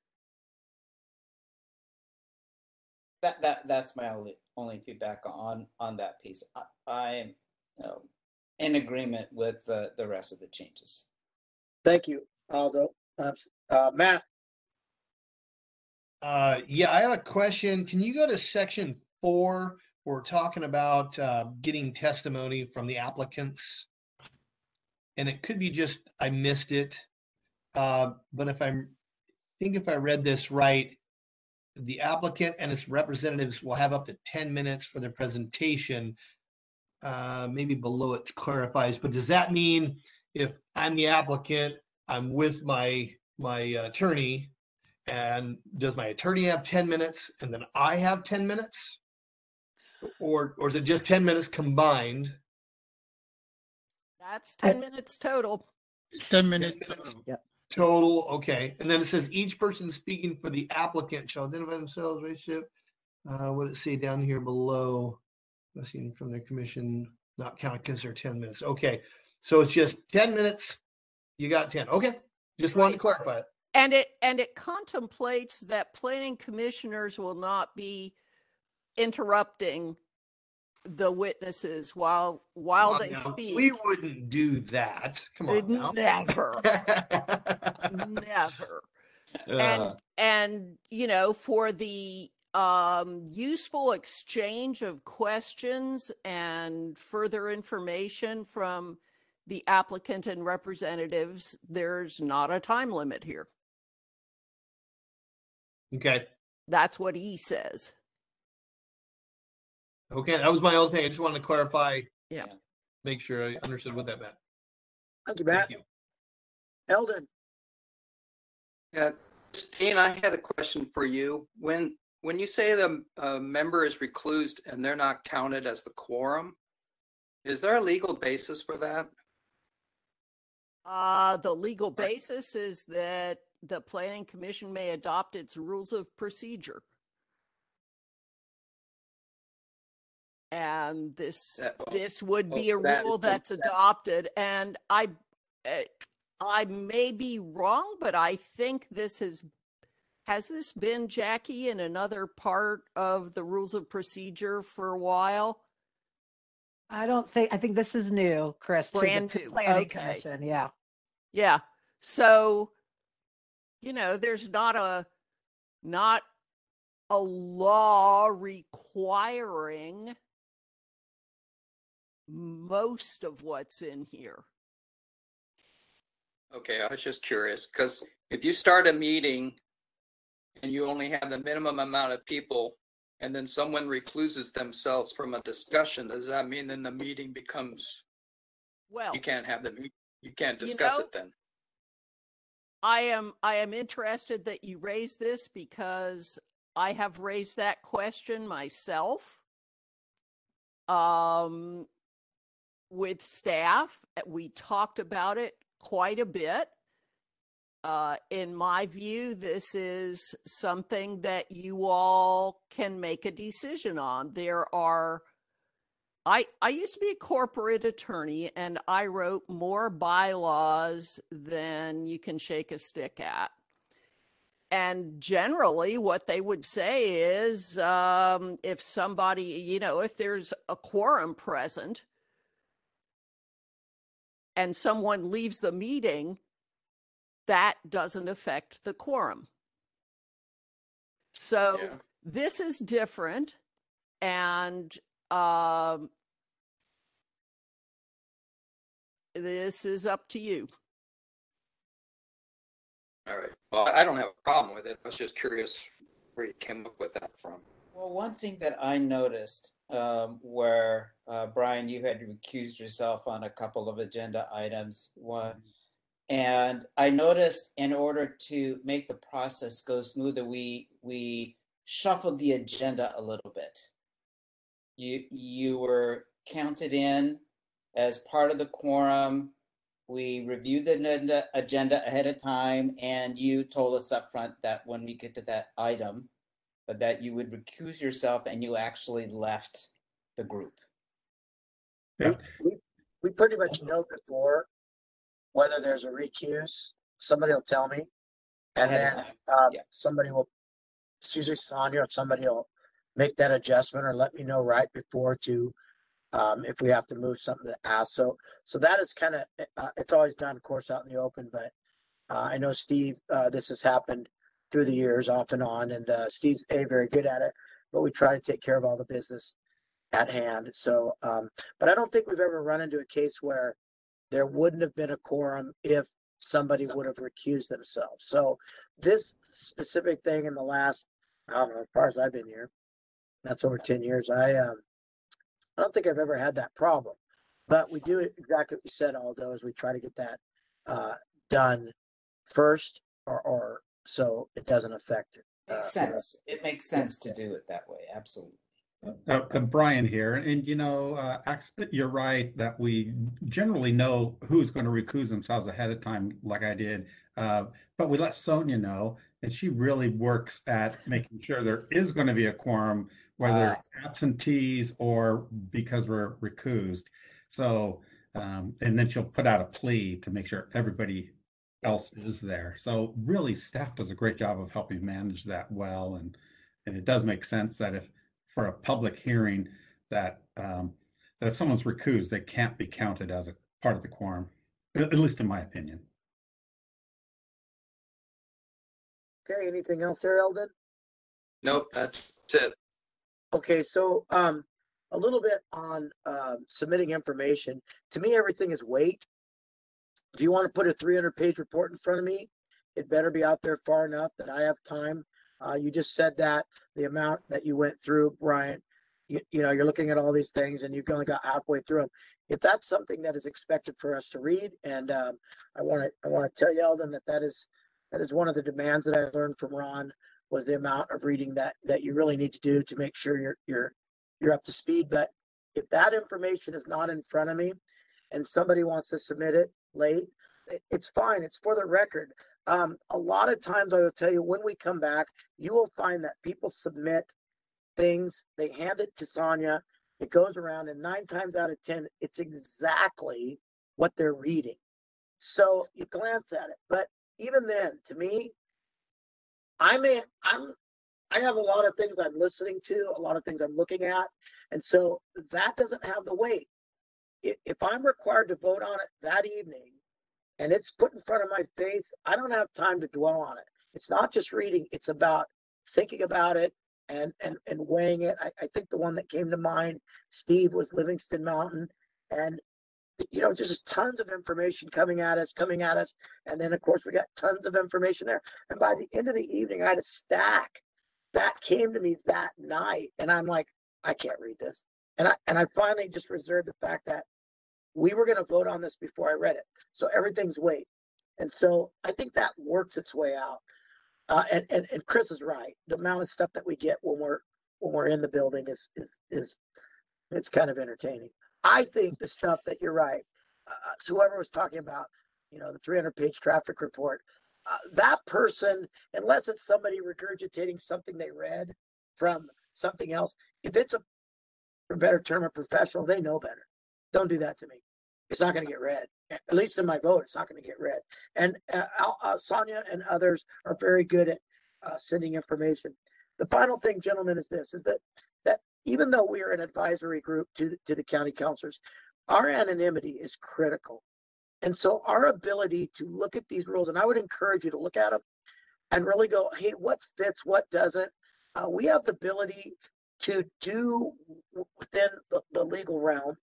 That's my only feedback on that piece. I'm in agreement with the rest of the changes. Thank you, Aldo. Matt. Yeah, I have a question. Can you go to section 4? We're talking about getting testimony from the applicants. And it could be just I missed it. But if I read this right, the applicant and its representatives will have up to 10 minutes for their presentation. Maybe below it clarifies, but does that mean if I'm the applicant, I'm with my attorney, and does my attorney have 10 minutes and then I have 10 minutes? Or is it just 10 minutes combined? That's 10 minutes total. 10 minutes total. Yep. Total, okay. And then it says each person speaking for the applicant shall identify themselves, relationship. What did it say down here below? Listening from the commission, not counted because they're 10 minutes. Okay. So it's just 10 minutes. You got 10. Okay. Just wanted to clarify it. And it contemplates that planning commissioners will not be interrupting the witnesses while they Now, speak. we wouldn't do that. Come on now. Never. Never. And you know, for the useful exchange of questions and further information from the applicant and representatives, there's not a time limit here. Okay. That's what he says. Okay, that was my own thing. I just wanted to clarify. Yeah. Make sure I understood what that meant. Thank you, Matt. Thank you. Eldon. Yeah, Christine, I had a question for you. When you say the member is reclused and they're not counted as the quorum, is there a legal basis for that? The legal basis is that the Planning Commission may adopt its rules of procedure. And this would be a rule that's adopted. And I may be wrong, but I think this has this been, Jackie, in another part of the rules of procedure for a while? I think this is new, Chris. Brand to the new. Planning Okay. Commission. Yeah. Yeah. So, you know, there's not a law requiring most of what's in here. Okay, I was just curious because if you start a meeting and you only have the minimum amount of people and then someone recluses themselves from a discussion, does that mean then the meeting becomes, well, you can't have the meeting, you can't discuss it then? I am interested that you raise this because I have raised that question myself with staff. We talked about it quite a bit. In my view, this is something that you all can make a decision on. I used to be a corporate attorney and I wrote more bylaws than you can shake a stick at. And generally what they would say is if somebody, you know, if there's a quorum present and someone leaves the meeting, that doesn't affect the quorum. So this is different. And this is up to you. All right. Well, I don't have a problem with it. I was just curious where you came up with that from. Well, one thing that I noticed where Brian, you had recused yourself on a couple of agenda items. And I noticed in order to make the process go smoother, we shuffled the agenda a little bit. You were counted in as part of the quorum. We reviewed the agenda ahead of time, and you told us up front that when we get to that item, that you would recuse yourself, and you actually left the group. Yeah. We pretty much know before whether there's a recuse. Somebody will tell me, and Ahead of then time. Yeah. somebody will, it's usually Sonia or somebody will make that adjustment or let me know right before to if we have to move something to ask. So that is kind of it's always done, of course, out in the open. But I know Steve, this has happened through the years off and on, and Steve's very good at it. But we try to take care of all the business at hand. So, but I don't think we've ever run into a case where there wouldn't have been a quorum if somebody would have recused themselves. So this specific thing in the last, I don't know, as far as I've been here, that's over 10 years. I don't think I've ever had that problem, but we do exactly what you said, Aldo, is we try to get that done first or so it doesn't affect it. Makes sense. It makes sense to do it that way. Absolutely. Brian here, and actually, you're right that we generally know who's going to recuse themselves ahead of time, like I did. But we let Sonia know, and she really works at making sure there is going to be a quorum, whether it's absentees or because we're recused. So, and then she'll put out a plea to make sure everybody else is there. So really, staff does a great job of helping manage that well, and it does make sense that if for a public hearing that if someone's recused, they can't be counted as a part of the quorum, at least in my opinion. Okay, anything else there, Eldon? Nope, that's it. Okay, so a little bit on submitting information. To me, everything is weight. If you want to put a 300-page report in front of me, it better be out there far enough that I have time. You just said that the amount that you went through, Brian, you know, you're looking at all these things and you've only got halfway through them. If that's something that is expected for us to read, and I want to tell you, Eldon, that is one of the demands that I learned from Ron, was the amount of reading that you really need to do to make sure you're up to speed. But if that information is not in front of me and somebody wants to submit it late, it's fine. It's for the record. A lot of times I will tell you, when we come back, you will find that people submit things, they hand it to Sonia, it goes around, and 9 times out of 10, it's exactly what they're reading. So you glance at it. But even then, to me, I have a lot of things I'm listening to, a lot of things I'm looking at, and so that doesn't have the weight. If I'm required to vote on it that evening, and it's put in front of my face, I don't have time to dwell on it. It's not just reading, it's about thinking about it and weighing it. I think the one that came to mind, Steve, was Livingston Mountain. And, you know, just tons of information coming at us. And then, of course, we got tons of information there. And by the end of the evening, I had a stack that came to me that night. And I'm like, I can't read this. And I finally just reserved the fact that we were going to vote on this before I read it. So everything's weight. And so I think that works its way out. And Chris is right. The amount of stuff that we get when we're in the building is it's kind of entertaining. I think the stuff that you're right. So whoever was talking about, you know, the 300-page traffic report, that person, unless it's somebody regurgitating something they read from something else, if it's for a better term, a professional, they know better. Don't do that to me. It's not going to get read. At least in my vote, it's not going to get read. And Sonia and others are very good at sending information. The final thing, gentlemen, is this: is that even though we are an advisory group to the county councilors, our anonymity is critical. And so our ability to look at these rules, and I would encourage you to look at them and really go, hey, what fits, what doesn't? We have the ability to do within the legal realm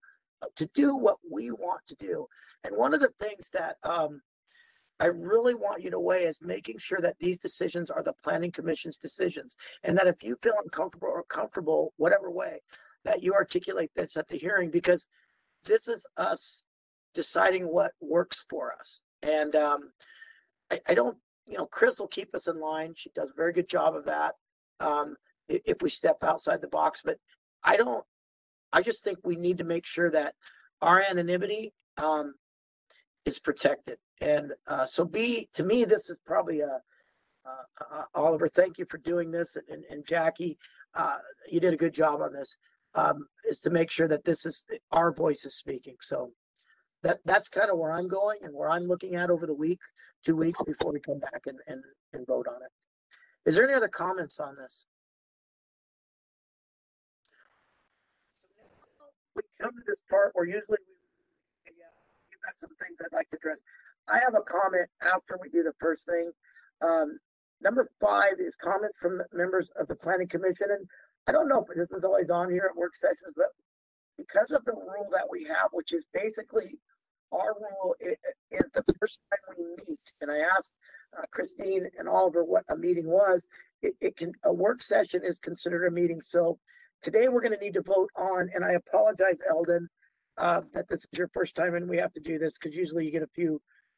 to do what we want to do. And one of the things that I really want you to weigh is making sure that these decisions are the planning commission's decisions, and that if you feel uncomfortable or comfortable, whatever way, that you articulate this at the hearing, because this is us deciding what works for us. And I don't, Chris will keep us in line. She does a very good job of that. If we step outside the box, but I just think we need to make sure that our anonymity is protected. And so to me, this is probably Oliver, thank you for doing this. And Jackie, you did a good job on this, is to make sure that this is our voice is speaking. So that's kind of where I'm going and where I'm looking at over the 2 weeks before we come back and vote on it. Is there any other comments on this? We come to this part where usually you've got some things I'd like to address. I have a comment after we do the first thing. Number 5 is comments from the members of the Planning Commission. And I don't know if this is always on here at work sessions, but because of the rule that we have, which is basically our rule is the first time we meet. And I asked Christine and Oliver what a meeting was. A work session is considered a meeting. So today we're going to need to vote on, and I apologize, Eldon, that this is your first time and we have to do this because usually you get a few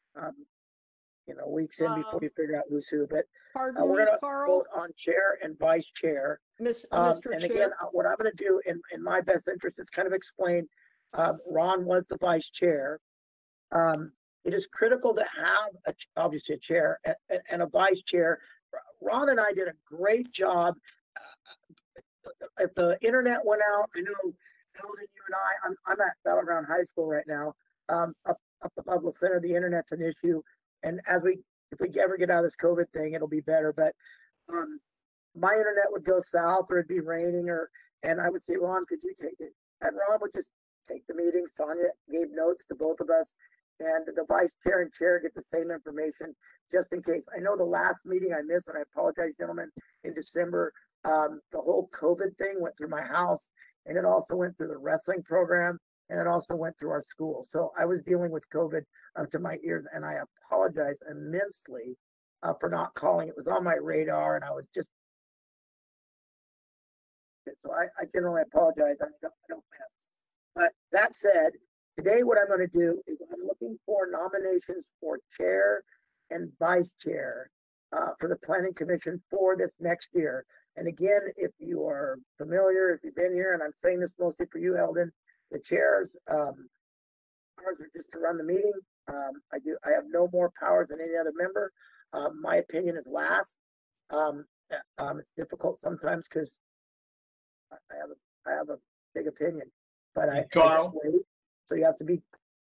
weeks in before you figure out who's who. But we're going to vote on chair and vice chair. Mr. And Chair. again, what I'm going to do in my best interest is kind of explain. Ron was the vice chair. It is critical to have obviously a chair and a vice chair. Ron and I did a great job. If the internet went out, I know Eldon, you and I'm at Battleground High School right now. Up above the center, the internet's an issue. And if we ever get out of this COVID thing, it'll be better. But my internet would go south, or it'd be raining, and I would say, Ron, could you take it? And Ron would just take the meeting. Sonia gave notes to both of us, and the vice chair and chair get the same information just in case. I know the last meeting I missed, and I apologize, gentlemen, in December, the whole COVID thing went through my house, and it also went through the wrestling program, and it also went through our school. So I was dealing with COVID up to my ears, and I apologize immensely for not calling. It was on my radar, and I was just, so I generally apologize. I don't mess. But that said, today what I'm going to do is I'm looking for nominations for chair and vice chair for the Planning Commission for this next year. And again, if you are familiar, if you've been here, and I'm saying this mostly for you, Eldon, the chairs, powers are just to run the meeting. I have no more powers than any other member. My opinion is last. It's difficult sometimes because I have a big opinion, but I just wait. So you have to be,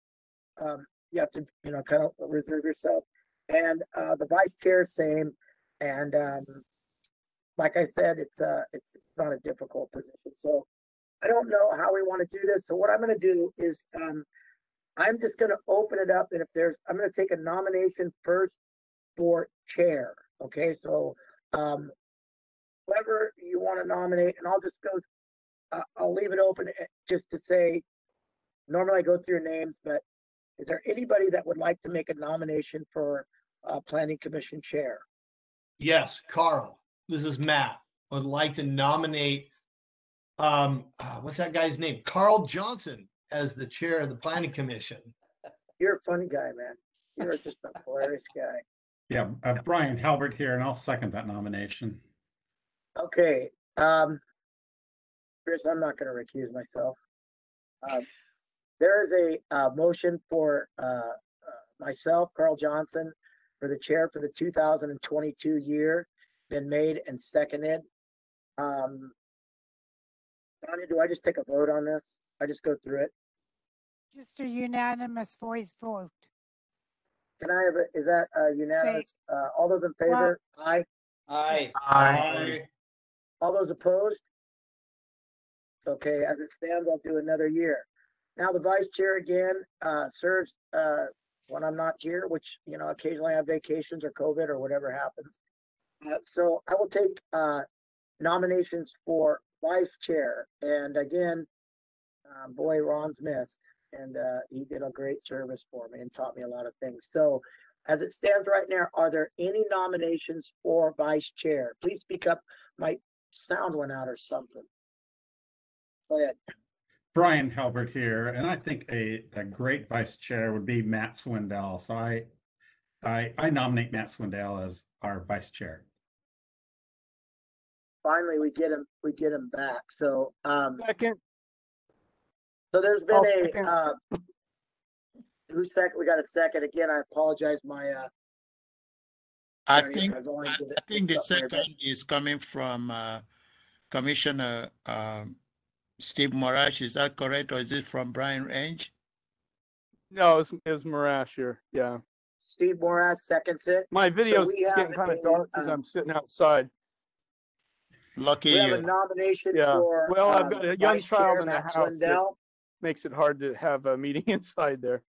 kind of reserve yourself. And the vice chair, same. And like I said, it's not a difficult position. So I don't know how we want to do this. So what I'm going to do is I'm just going to open it up. And I'm going to take a nomination first for chair. Okay. So whoever you want to nominate, and I'll just go, I'll leave it open just to say, normally I go through your names, but is there anybody that would like to make a nomination for Planning Commission chair? Yes, Carl. This is Matt. I would like to nominate, what's that guy's name? Carl Johnson as the chair of the Planning Commission. You're a funny guy, man. You're just a hilarious guy. Yeah, Brian Halbert here, and I'll second that nomination. Okay. Chris, I'm not going to recuse myself. There is a motion for myself, Carl Johnson, for the chair for the 2022 year, been made and seconded. Sonia, do I just take a vote on this? I just go through it? Just a unanimous voice vote. Can I have is that unanimous? All those in favor? Aye. Aye. Aye. All those opposed? Okay, as it stands, I'll do another year. Now the vice chair again serves when I'm not here, which, occasionally I have vacations or COVID or whatever happens. So I will take nominations for vice chair. And again, boy, Ron's missed. and he did a great service for me and taught me a lot of things. So, as it stands right now, are there any nominations for vice chair? Please speak up. My sound went out or something. Go ahead. Brian Halbert here, and I think a great vice chair would be Matt Swindell. So I nominate Matt Swindell as our vice chair. Finally, we get him back. So Second. So there's I'll been second. who's second? We got a second. Again, I apologize. My I sorry, think I've only I did it- think the it's up there, but- second is coming from Commissioner Steve Morash. Is that correct, or is it from Brian Range? No, it's Marash here. Yeah. Steve Morath seconds it. My video's we have getting kind of a, dark because I'm sitting outside. Lucky We have a you. nomination Yeah. for Well, I've got a young Vice child Chair in the Matt house that Swindell. makes it hard to have a meeting inside there.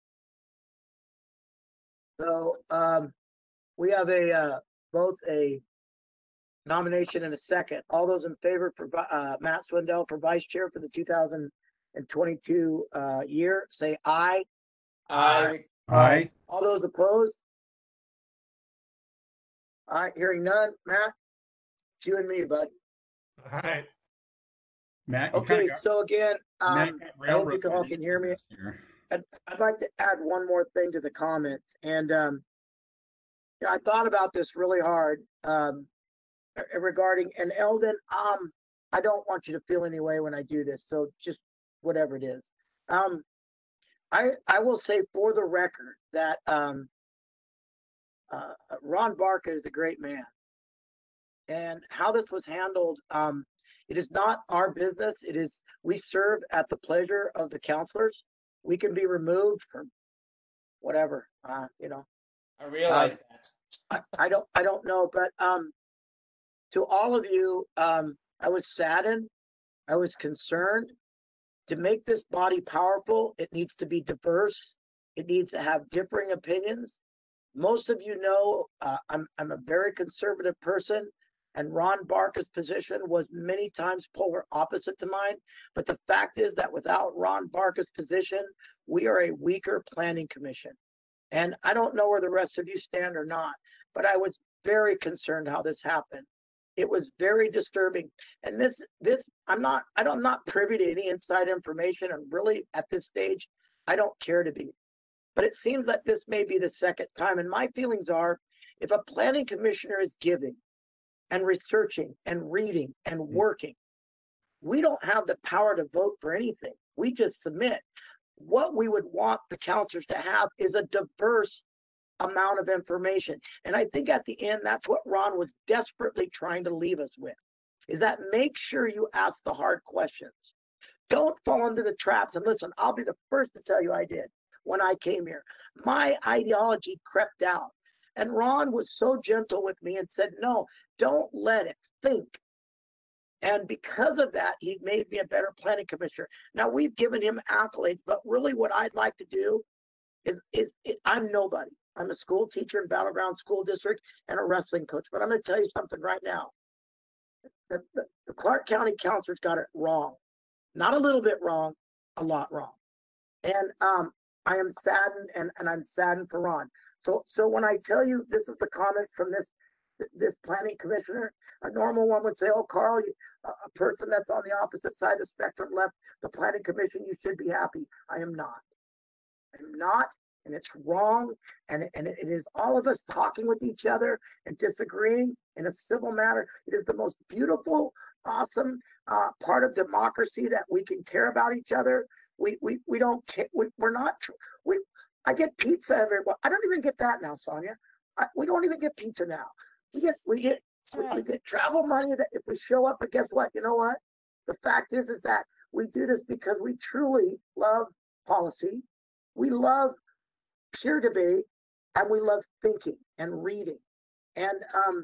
So we have both a nomination and a second. All those in favor for Matt Swindell for Vice Chair for the 2022 year, say aye. Aye. Aye. All those opposed? All right, hearing none. Matt, it's you and me, bud. All right. Matt, you Okay, kinda got- so again, Matt got I hope you railroaded all can hear me. this year. I'd like to add one more thing to the comments. And you know, I thought about this really hard regarding, and Eldon, I don't want you to feel any way when I do this. So just whatever it is. I will say for the record that Ron Barker is a great man. And how this was handled, it is not our business. It is, we serve at the pleasure of the counselors. We can be removed from whatever, you know. I realize that. I don't know, but to all of you, I was saddened. I was concerned. To make this body powerful, it needs to be diverse. It needs to have differing opinions. Most of you know I'm a very conservative person, and Ron Barker's position was many times polar opposite to mine. But the fact is that without Ron Barker's position, we are a weaker planning commission. And I don't know where the rest of you stand or not, but I was very concerned how this happened. It was very disturbing. And I'm not privy to any inside information, and really at this stage, I don't care to be. But it seems that this may be the second time. And my feelings are, if a planning commissioner is giving and researching and reading and working, we don't have the power to vote for anything. We just submit. What we would want the counselors to have is a diverse amount of information. And I think at the end, that's what Ron was desperately trying to leave us with, is that make sure you ask the hard questions. Don't fall into the traps. And listen, I'll be the first to tell you I did when I came here. My ideology crept out. And Ron was so gentle with me and said, no, don't let it think. And because of that, he made me a better planning commissioner. Now, we've given him accolades, but really what I'd like to do is I'm nobody. I'm a school teacher in Battleground School District and a wrestling coach. But I'm going to tell you something right now. The Clark County counselors got it wrong. Not a little bit wrong, a lot wrong. And I am saddened, and I'm saddened for Ron. So when I tell you this is the comments from this planning commissioner, a normal one would say, oh, Carl, a person that's on the opposite side of the spectrum left the planning commission, you should be happy. I am not. I'm not, and it's wrong. And it is all of us talking with each other and disagreeing in a civil manner. It is the most beautiful, awesome part of democracy that we can care about each other. We don't care. We're not. I get pizza everywhere. I don't even get that now, Sonia. We don't even get pizza now. We get travel money that if we show up. But guess what? You know what? The fact is that we do this because we truly love policy. We love pure debate, and we love thinking and reading. And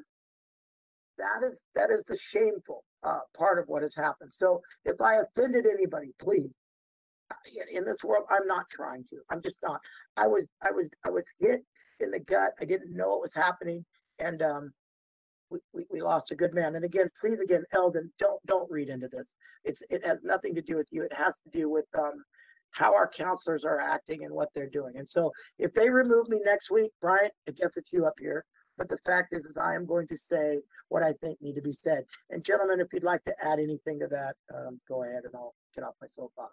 that is the shameful part of what has happened. So if I offended anybody, please. In this world, I'm not trying to. I'm just not. I was hit in the gut. I didn't know what was happening, and we lost a good man. And again, please, Eldon, don't read into this. It has nothing to do with you. It has to do with how our counselors are acting and what they're doing. And so if they remove me next week, Brian, I guess it's you up here. But the fact is I am going to say what I think need to be said. And gentlemen, if you'd like to add anything to that, go ahead and I'll get off my soapbox.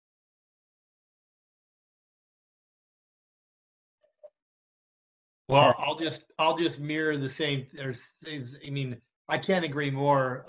Well, I'll just mirror the same. There's things. I mean, I can't agree more.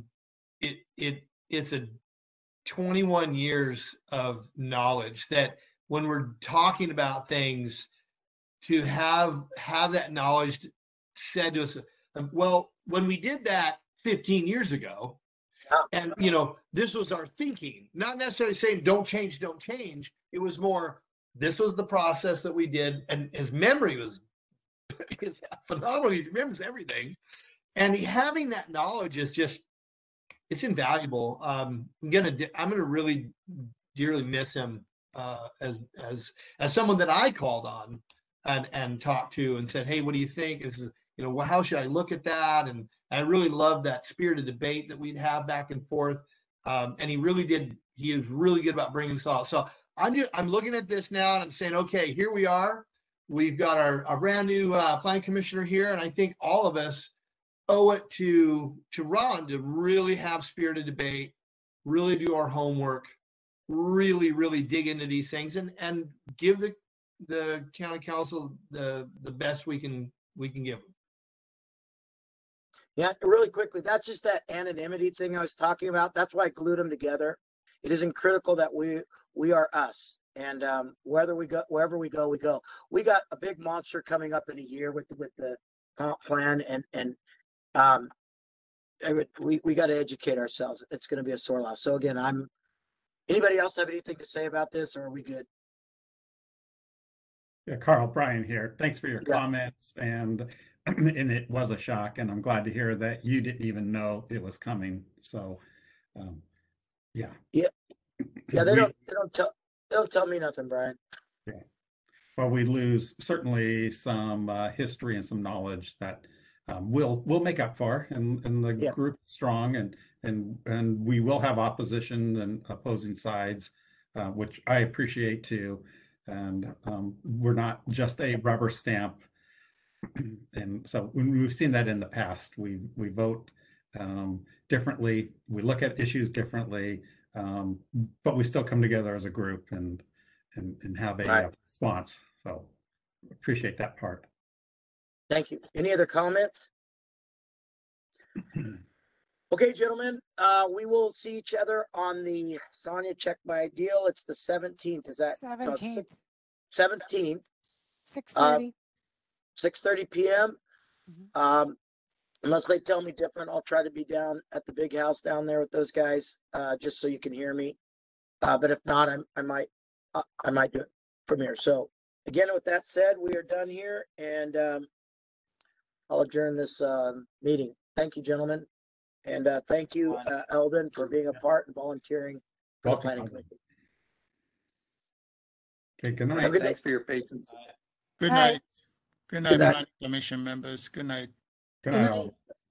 It's a 21 years of knowledge that when we're talking about things, to have that knowledge said to us. Well, when we did that 15 years ago, and this was our thinking, not necessarily saying don't change. It was more, this was the process that we did, and his memory was phenomenal. He remembers everything, and having that knowledge is it's invaluable. I'm gonna really dearly miss him as someone that I called on and talked to and said, hey, what do you think? How should I look at that? And I really loved that spirited debate that we'd have back and forth. And he is really good about bringing us all. So I'm looking at this now and I'm saying, okay, here we are. We've got our brand new planning commissioner here. And I think all of us owe it to Ron to really have spirited debate, really do our homework, really, really dig into these things and give the county council the best we can give them. Yeah, really quickly, that's just that anonymity thing I was talking about. That's why I glued them together. It isn't critical that we are us, and wherever we go, we go. We got a big monster coming up in a year with the comp plan, and we got to educate ourselves. It's going to be a sore loss. So again, anybody else have anything to say about this, or are we good? Yeah, Carl, Brian here. Thanks for your comments, and it was a shock, and I'm glad to hear that you didn't even know it was coming. So, yeah. They don't tell me nothing, Brian. Yeah. Well, we lose certainly some history and some knowledge that we'll make up for, and the group is strong, and we will have opposition and opposing sides, which I appreciate too. And we're not just a rubber stamp. And so we've seen that in the past. We vote differently. We look at issues differently, but we still come together as a group and have a response. So appreciate that part. Thank you. Any other comments? Okay, gentlemen, we will see each other on the Sonia Check My Deal. It's the 17th. Is that 17th? 17th. 6:30. 6:30 p.m. Unless they tell me different, I'll try to be down at the big house down there with those guys, just so you can hear me. But if not, I might do it from here. So again, with that said, we are done here, and I'll adjourn this meeting. Thank you, gentlemen. And thank you, Eldon, for being a part and volunteering for the planning committee. Okay, good night. Thanks for your patience. Good night. Good night, planning commission members. Good night. Good night.